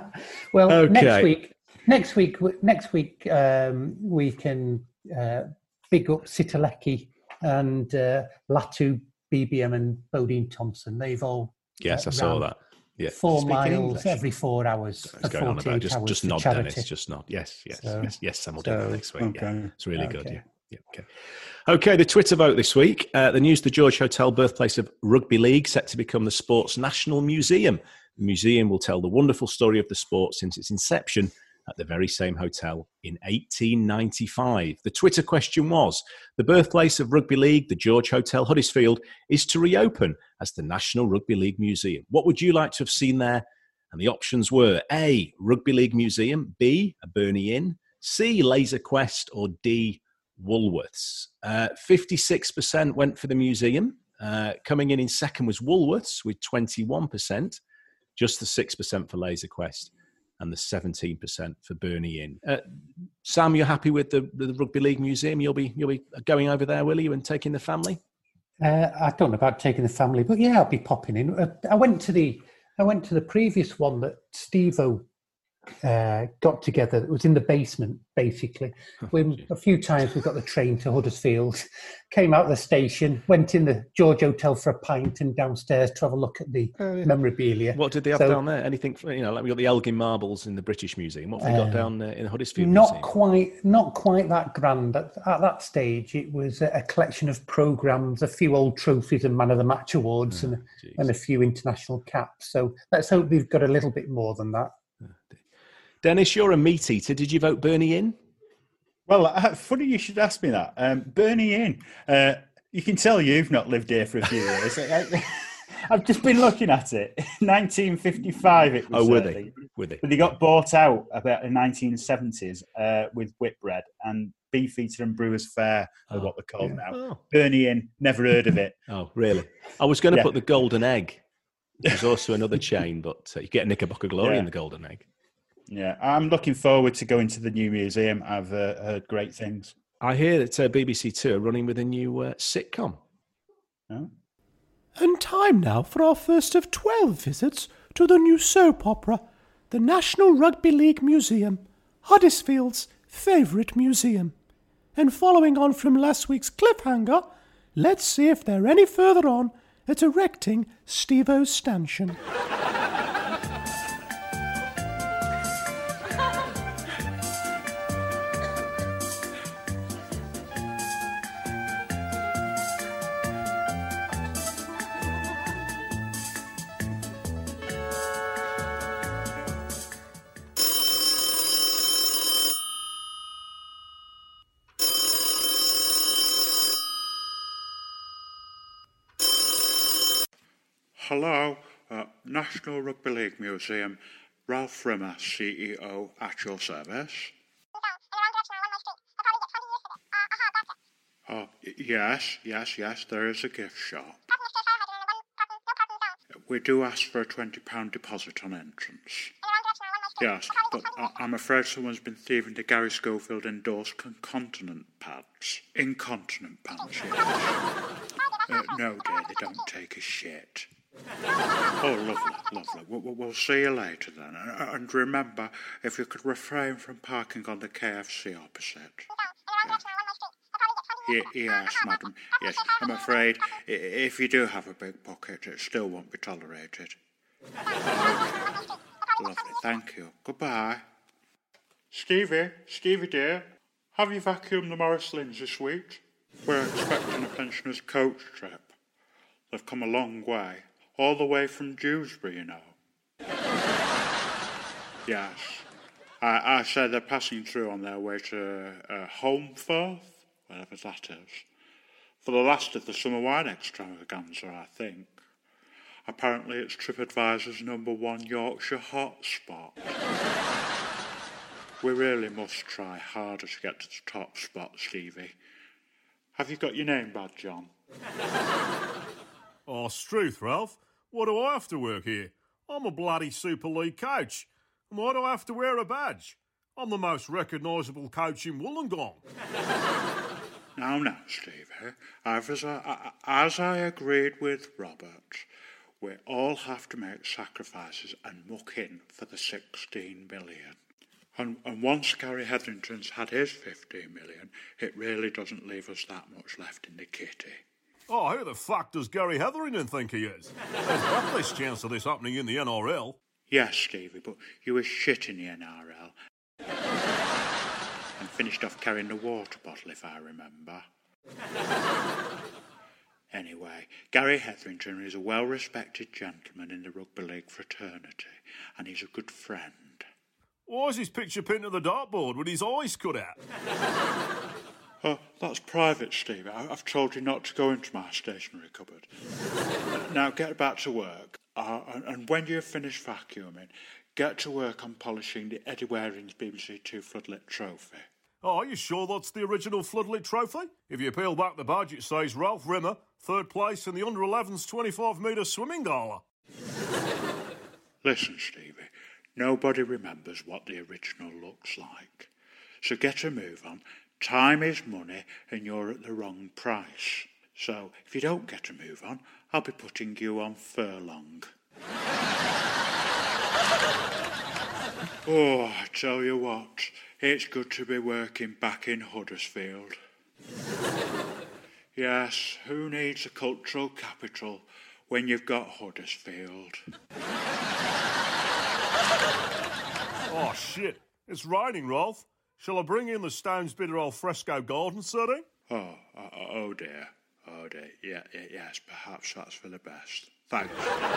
Well, Okay. next week, next week, next week, um, we can uh, big up Sitalecki and uh, Latu, B B M, and Bodine Thompson. They've all Yes, uh, I saw ran that. Yeah. four Speaking miles English. every four hours That's for going on about. forty-eight Just, hours just for nod, charity. Dennis. Just nod. Yes, yes, So- yes, yes. Sam will do that so- next week. Yeah. Okay. It's really good. Okay. Yeah. Yeah. Okay. Okay. The Twitter vote this week. Uh, the news: the George Hotel, birthplace of rugby league, set to become the sport's national museum. The museum will tell the wonderful story of the sport since its inception at the very same hotel in eighteen ninety-five. The Twitter question was: the birthplace of rugby league, the George Hotel, Huddersfield, is to reopen as the National Rugby League Museum. What would you like to have seen there? And the options were A, Rugby League Museum, B, a Burnley Inn, C, Laser Quest, or D, Woolworths. Uh, fifty-six percent went for the museum. Uh, coming in in second was Woolworths with twenty-one percent, just the six percent for Laser Quest, and the seventeen percent for Burnley Inn. Uh, Sam, you're happy with the, the Rugby League Museum? You'll be you'll be going over there, will you, and taking the family? Uh, I don't know about taking the family, but yeah, I'll be popping in. Uh, I went to the I went to the previous one that Steve-O uh, got together. It was in the basement, basically. We, a few times we got the train to Huddersfield, came out of the station, went in the George Hotel for a pint, and downstairs to have a look at the Oh, yeah. memorabilia. What did they have So, down there? Anything, for, you know, like we got the Elgin marbles in the British Museum. What have they got Um, down uh, in the Huddersfield Not Museum? quite, not quite that grand. At, at that stage, it was a, a collection of programs, a few old trophies and Man of the Match awards, Oh, and, and a few international caps. So let's hope they've got a little bit more than that. Dennis, you're a meat eater. Did you vote Burnley Inn? Well, uh, funny you should ask me that. Um, Burnley Inn. Uh, you can tell you've not lived here for a few years. I, I've just been looking at it. nineteen fifty-five it was. Oh, were uh, they? Were they? But they got bought out about in the nineteen seventies uh, with Whitbread, and Beefeater and Brewers Fare are what they're called now. Oh. Burnley Inn, never heard of it. Oh, really? I was going to Yeah. put the Golden Egg. There's also another chain, but uh, you get Knickerbocker Glory Yeah. in the Golden Egg. Yeah, I'm looking forward to going to the new museum. I've uh, heard great things. I hear that uh, B B C Two are running with a new uh, sitcom. Oh. And time now for our first of twelve visits to the new soap opera, the National Rugby League Museum, Huddersfield's favourite museum. And following on from last week's cliffhanger, let's see if they're any further on at erecting Steve-O's stanchion. Hello, uh, National Rugby League Museum, Ralph Rimmer, C E O, at your service. Oh, y- yes, yes, yes, there is a gift shop. We do ask for a twenty pounds deposit on entrance. Yes, but I- I'm afraid someone's been thieving the Gary Schofield endorsed concontinent pads. Incontinent pads, yes. Uh, no, dear, they don't take a shit. Oh, lovely, lovely. We'll, we'll- we'll see you later then. And, and remember, if you could refrain from parking on the K F C opposite. Ye- yes, madam. Yes, I'm afraid i- if you do have a big pocket, it still won't be tolerated. Okay. Lovely, thank you. Goodbye. Stevie, Stevie dear, have you vacuumed the Morris Lynns this week? We're expecting a pensioners' coach trip. They've come a long way, all the way from Dewsbury, you know. Yes. I, I said they're passing through on their way to uh, Holmfirth, whatever that is, for the last of the summer wine extravaganza, I think. Apparently it's TripAdvisor's number one Yorkshire hotspot. We really must try harder to get to the top spot, Stevie. Have you got your name badge on? Oh, Struth, Ralph. What do I have to work here? I'm a bloody Super League coach. And why do I have to wear a badge? I'm the most recognisable coach in Wollongong. Now, now, Stevie, as I, as I agreed with Robert, we all have to make sacrifices and muck in for the sixteen million. And, and once Gary Hetherington's had his fifteen million, it really doesn't leave us that much left in the kitty. Oh, who the fuck does Gary Hetherington think he is? There's got this chance of this happening in the N R L. Yes, Stevie, but you were shit in the N R L. And finished off carrying the water bottle, if I remember. Anyway, Gary Hetherington is a well-respected gentleman in the rugby league fraternity, and he's a good friend. Why is his picture pinned to the dartboard with his eyes cut out? Oh, that's private, Steve. I- I've told you not to go into my stationery cupboard. Now get back to work, uh, and, and when you've finished vacuuming, get to work on polishing the Eddie Waring's B B C Two Floodlit trophy. Oh, are you sure that's the original Floodlit trophy? If you peel back the badge, it says Ralph Rimmer, third place in the under elevens twenty-five metre swimming gala. Listen, Stevie, nobody remembers what the original looks like. So get a move on. Time is money and you're at the wrong price. So if you don't get a move on, I'll be putting you on furlong. Oh, I tell you what, it's good to be working back in Huddersfield. Yes, who needs a cultural capital when you've got Huddersfield? Oh, shit. It's raining, Rolf. Shall I bring in the Stones Bitter al fresco garden setting? Oh, oh, oh dear. Oh dear. Yeah, yeah, yes, perhaps that's for the best. Thanks.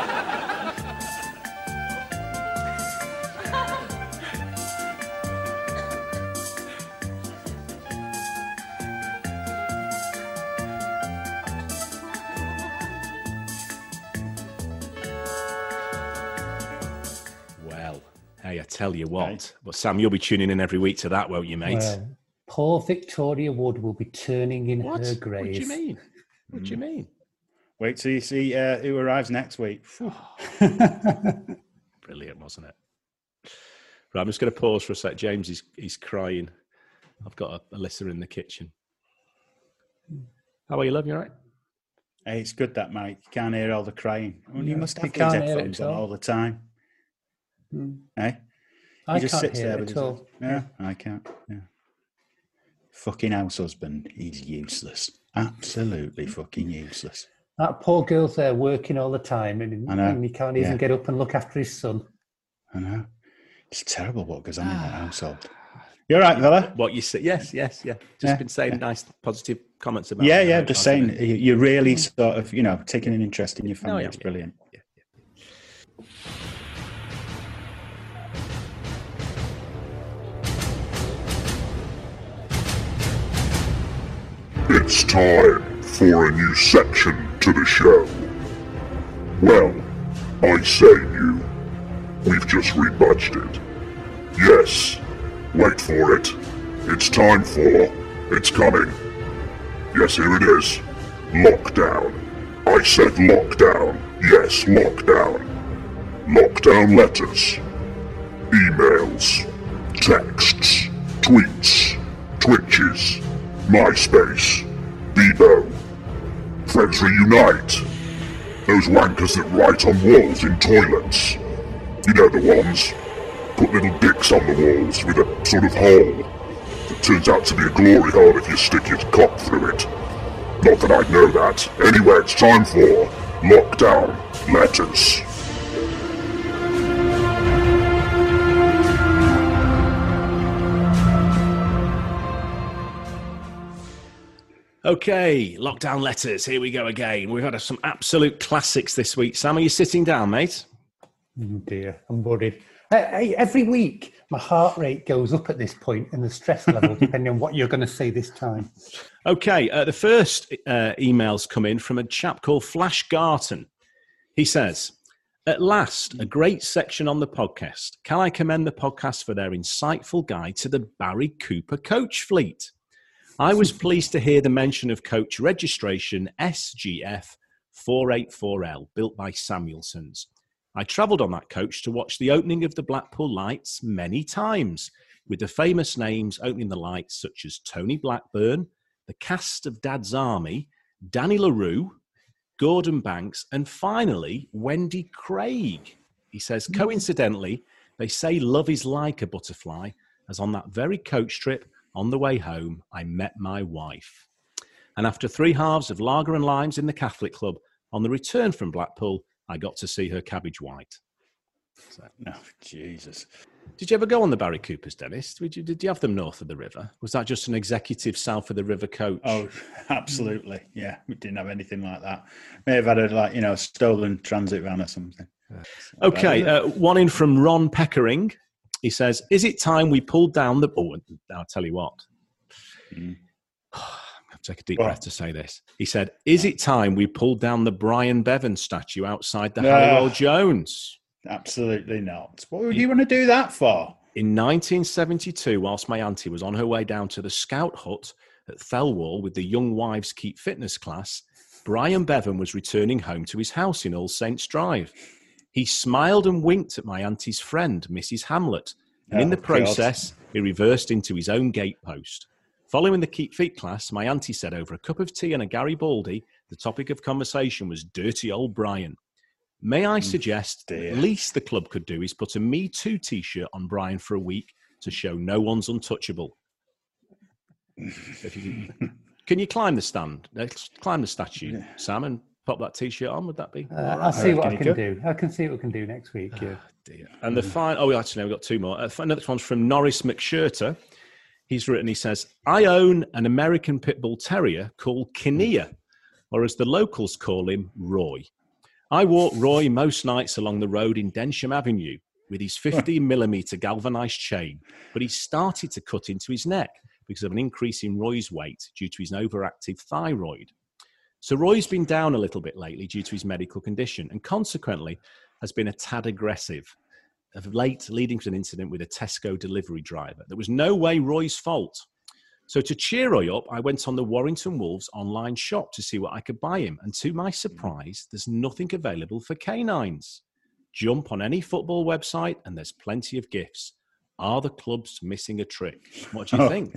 Well, hey, I tell you what. Hey. Well, Sam, you'll be tuning in every week to that, won't you, mate? Well, poor Victoria Wood will be turning in what? her grave. What do you mean? What mm. do you mean? Wait till you see uh, who arrives next week. Brilliant, wasn't it? Right, I'm just going to pause for a sec. James is he's crying. I've got a, Alyssa in the kitchen. How are you, love? You all right? Hey, it's good that, Mike. You can't hear all the crying. Well, you No, must you have these can't hear headphones it at on all. all the time. Mm. Eh? I He just can't sits hear there it with at his- all. Yeah, I can't. Yeah. Fucking house husband. He's useless. Absolutely fucking useless. That poor girl's there working all the time, and, I know. and he can't even Yeah. get up and look after his son. I know. It's terrible what goes on in that household. You all right, fella? What you say? Yes, yes, yeah. Just Yeah, been saying yeah. nice, positive comments about. Yeah, it. yeah, just saying, Positive. you- you're really sort of, you know, taking an interest in your family. yeah, It's yeah. brilliant. It's time for a new section to the show. Well, I say new. We've just rebudgeted. Yes, wait for it. It's time for... It's coming. Yes, here it is. Lockdown. I said lockdown. Yes, lockdown. Lockdown letters. Emails. Texts. Tweets. Twitches. MySpace. Bebo. Friends reunite. Those wankers that write on walls in toilets. You know the ones. Put little dicks on the walls with a sort of hole that turns out to be a glory hole if you stick your cock through it. Not that I'd know that. Anyway, it's time for Lockdown Letters. Okay, lockdown letters. Here we go again. We've had some absolute classics this week. Sam, are you sitting down, mate? Oh dear, I'm worried. I, I, every week, my heart rate goes up at this point, and the stress level, depending on what you're going to say this time. Okay, uh, the first uh, emails come in from a chap called Flash Garton. He says, at last, a great section on the podcast. Can I commend the podcast for their insightful guide to the Barry Cooper coach fleet? I was pleased to hear the mention of coach registration S G F four eighty-four L, built by Samuelsons. I travelled on that coach to watch the opening of the Blackpool Lights many times, with the famous names opening the lights such as Tony Blackburn, the cast of Dad's Army, Danny LaRue, Gordon Banks, and finally, Wendy Craig. He says, coincidentally, they say love is like a butterfly, as on that very coach trip on the way home, I met my wife. And after three halves of lager and limes in the Catholic Club, on the return from Blackpool, I got to see her cabbage white. So, oh, Jesus. Did you ever go on the Barry Coopers, Dennis? Did you, did you have them north of the river? Was that just an executive south of the river coach? Oh, absolutely. Yeah, we didn't have anything like that. May have had a, like, you know, stolen transit van or something. Okay, uh, one in from Ron Peckering. He says, is it time we pulled down the... Oh, I'll tell you what. Mm. I'll take a deep what? breath to say this. He said, is it time we pulled down the Brian Bevan statue outside the no. Halliwell Jones? Absolutely not. What would you want to do that for? In nineteen seventy-two, whilst my auntie was on her way down to the Scout Hut at Thelwall with the Young Wives Keep Fitness class, Brian Bevan was returning home to his house in All Saints Drive. He smiled and winked at my auntie's friend, Missus Hamlet, and oh, in the process, God. he reversed into his own gatepost. Following the Keep Fit class, my auntie said over a cup of tea and a Garibaldi, the topic of conversation was dirty old Brian. May I suggest oh, the least the club could do is put a Me Too T-shirt on Brian for a week to show no one's untouchable. If you can, can you climb the stand, uh, climb the statue, yeah. Sam, and pop that T-shirt on? Would that be? Uh, I'll see what I can do. I can see what we can do next week. Yeah. Oh, dear. And the final, oh, actually, no, we've got two more. Uh, another one's from Norris McShirter. He's written, he says, I own an American Pit Bull Terrier called Kinnear, or as the locals call him, Roy. I walk Roy most nights along the road in Densham Avenue with his fifteen millimeter galvanized chain, but he started to cut into his neck because of an increase in Roy's weight due to his overactive thyroid. So Roy's been down a little bit lately due to his medical condition and consequently has been a tad aggressive, of late leading to an incident with a Tesco delivery driver. There was no way Roy's fault. So to cheer Roy up, I went on the Warrington Wolves online shop to see what I could buy him. And to my surprise, there's nothing available for canines. Jump on any football website and there's plenty of gifts. Are the clubs missing a trick? What do you oh. think?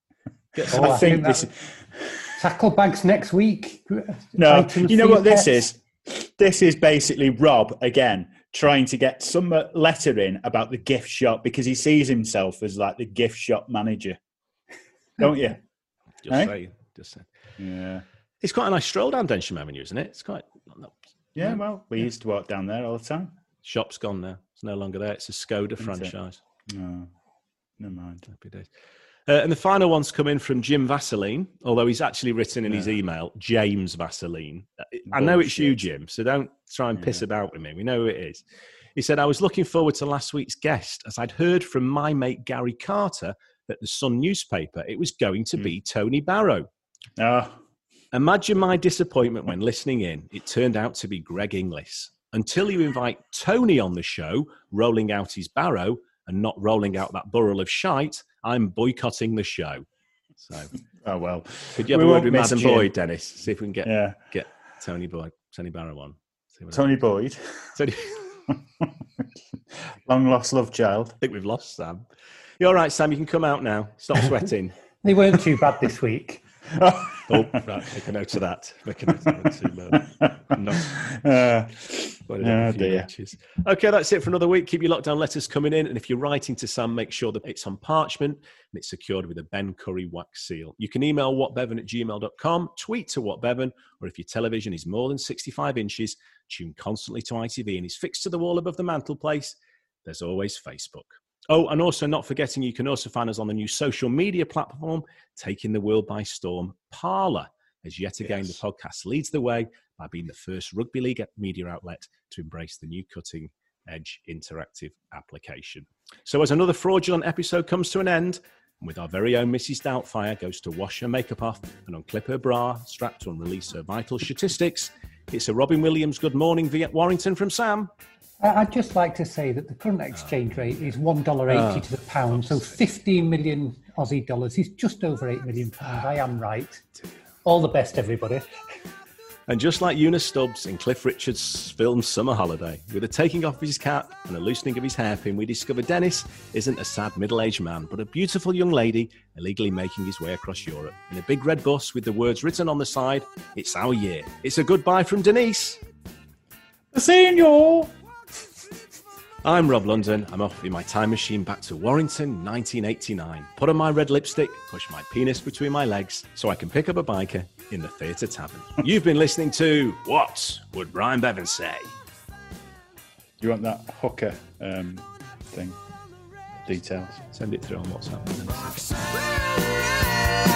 Get some oh, I think this... Tackle bags next week. No, you know what this is? This is basically Rob, again, trying to get some letter in about the gift shop because he sees himself as like the gift shop manager. Don't you? Just eh? saying. Just saying. Yeah. It's quite a nice stroll down Densham Avenue, isn't it? It's quite... Not, yeah, yeah, well, we yeah. used to walk down there all the time. Shop's gone now. It's no longer there. It's a Skoda Isn't franchise. No, never mind. Happy days. Uh, and the final one's come in from Jim Vaseline, although he's actually written in yeah. his email, James Vaseline. I know it's you, Jim, so don't try and piss yeah. about with me. We know who it is. He said, I was looking forward to last week's guest as I'd heard from my mate Gary Carter at the Sun newspaper, it was going to be Tony Barrow. Oh. Imagine my disappointment when listening in. It turned out to be Greg Inglis. Until you invite Tony on the show, rolling out his barrow and not rolling out that burrel of shite, I'm boycotting the show. So, oh well. Could you have we a word with Madam Boyd, Dennis? See if we can get yeah. get Tony Boyd, Tony Barrow on. Tony Boyd. Tony. Long lost love child. I think we've lost Sam. You're all right, Sam. You can come out now. Stop sweating. They weren't too bad this week. oh, right. Make a note of that. Make a note of that. Uh, no. uh, oh, dear. Okay, that's it for another week. Keep your lockdown letters coming in. And if you're writing to Sam, make sure that it's on parchment and it's secured with a Ben Curry wax seal. You can email whatbevan at gmail dot com, tweet to whatbevan, or if your television is more than sixty-five inches, tune constantly to I T V and is fixed to the wall above the mantelpiece, there's always Facebook. Oh, and also not forgetting you can also find us on the new social media platform, taking the world by storm, Parler, as yet again yes. the podcast leads the way by being the first rugby league media outlet to embrace the new cutting-edge interactive application. So as another fraudulent episode comes to an end, and with our very own Missus Doubtfire goes to wash her makeup off and unclip her bra, strapped to unrelease her vital statistics, it's a Robin Williams good morning via Warrington from Sam. I'd just like to say that the current exchange rate is one dollar eighty oh, to the pound, so fifteen million Aussie dollars is just over eight million pounds. I am right. All the best, everybody. And just like Eunice Stubbs in Cliff Richard's film Summer Holiday, with a taking off of his cap and a loosening of his hairpin, we discover Dennis isn't a sad middle-aged man, but a beautiful young lady illegally making his way across Europe in a big red bus with the words written on the side, "It's our year." It's a goodbye from Denise. Seeing you all. I'm Rob London. I'm off in my time machine back to Warrington, nineteen eighty-nine. Put on my red lipstick, push my penis between my legs so I can pick up a biker in the Theatre Tavern. You've been listening to What Would Brian Bevan Say? You want that hooker um, thing? Details. Send it through on WhatsApp.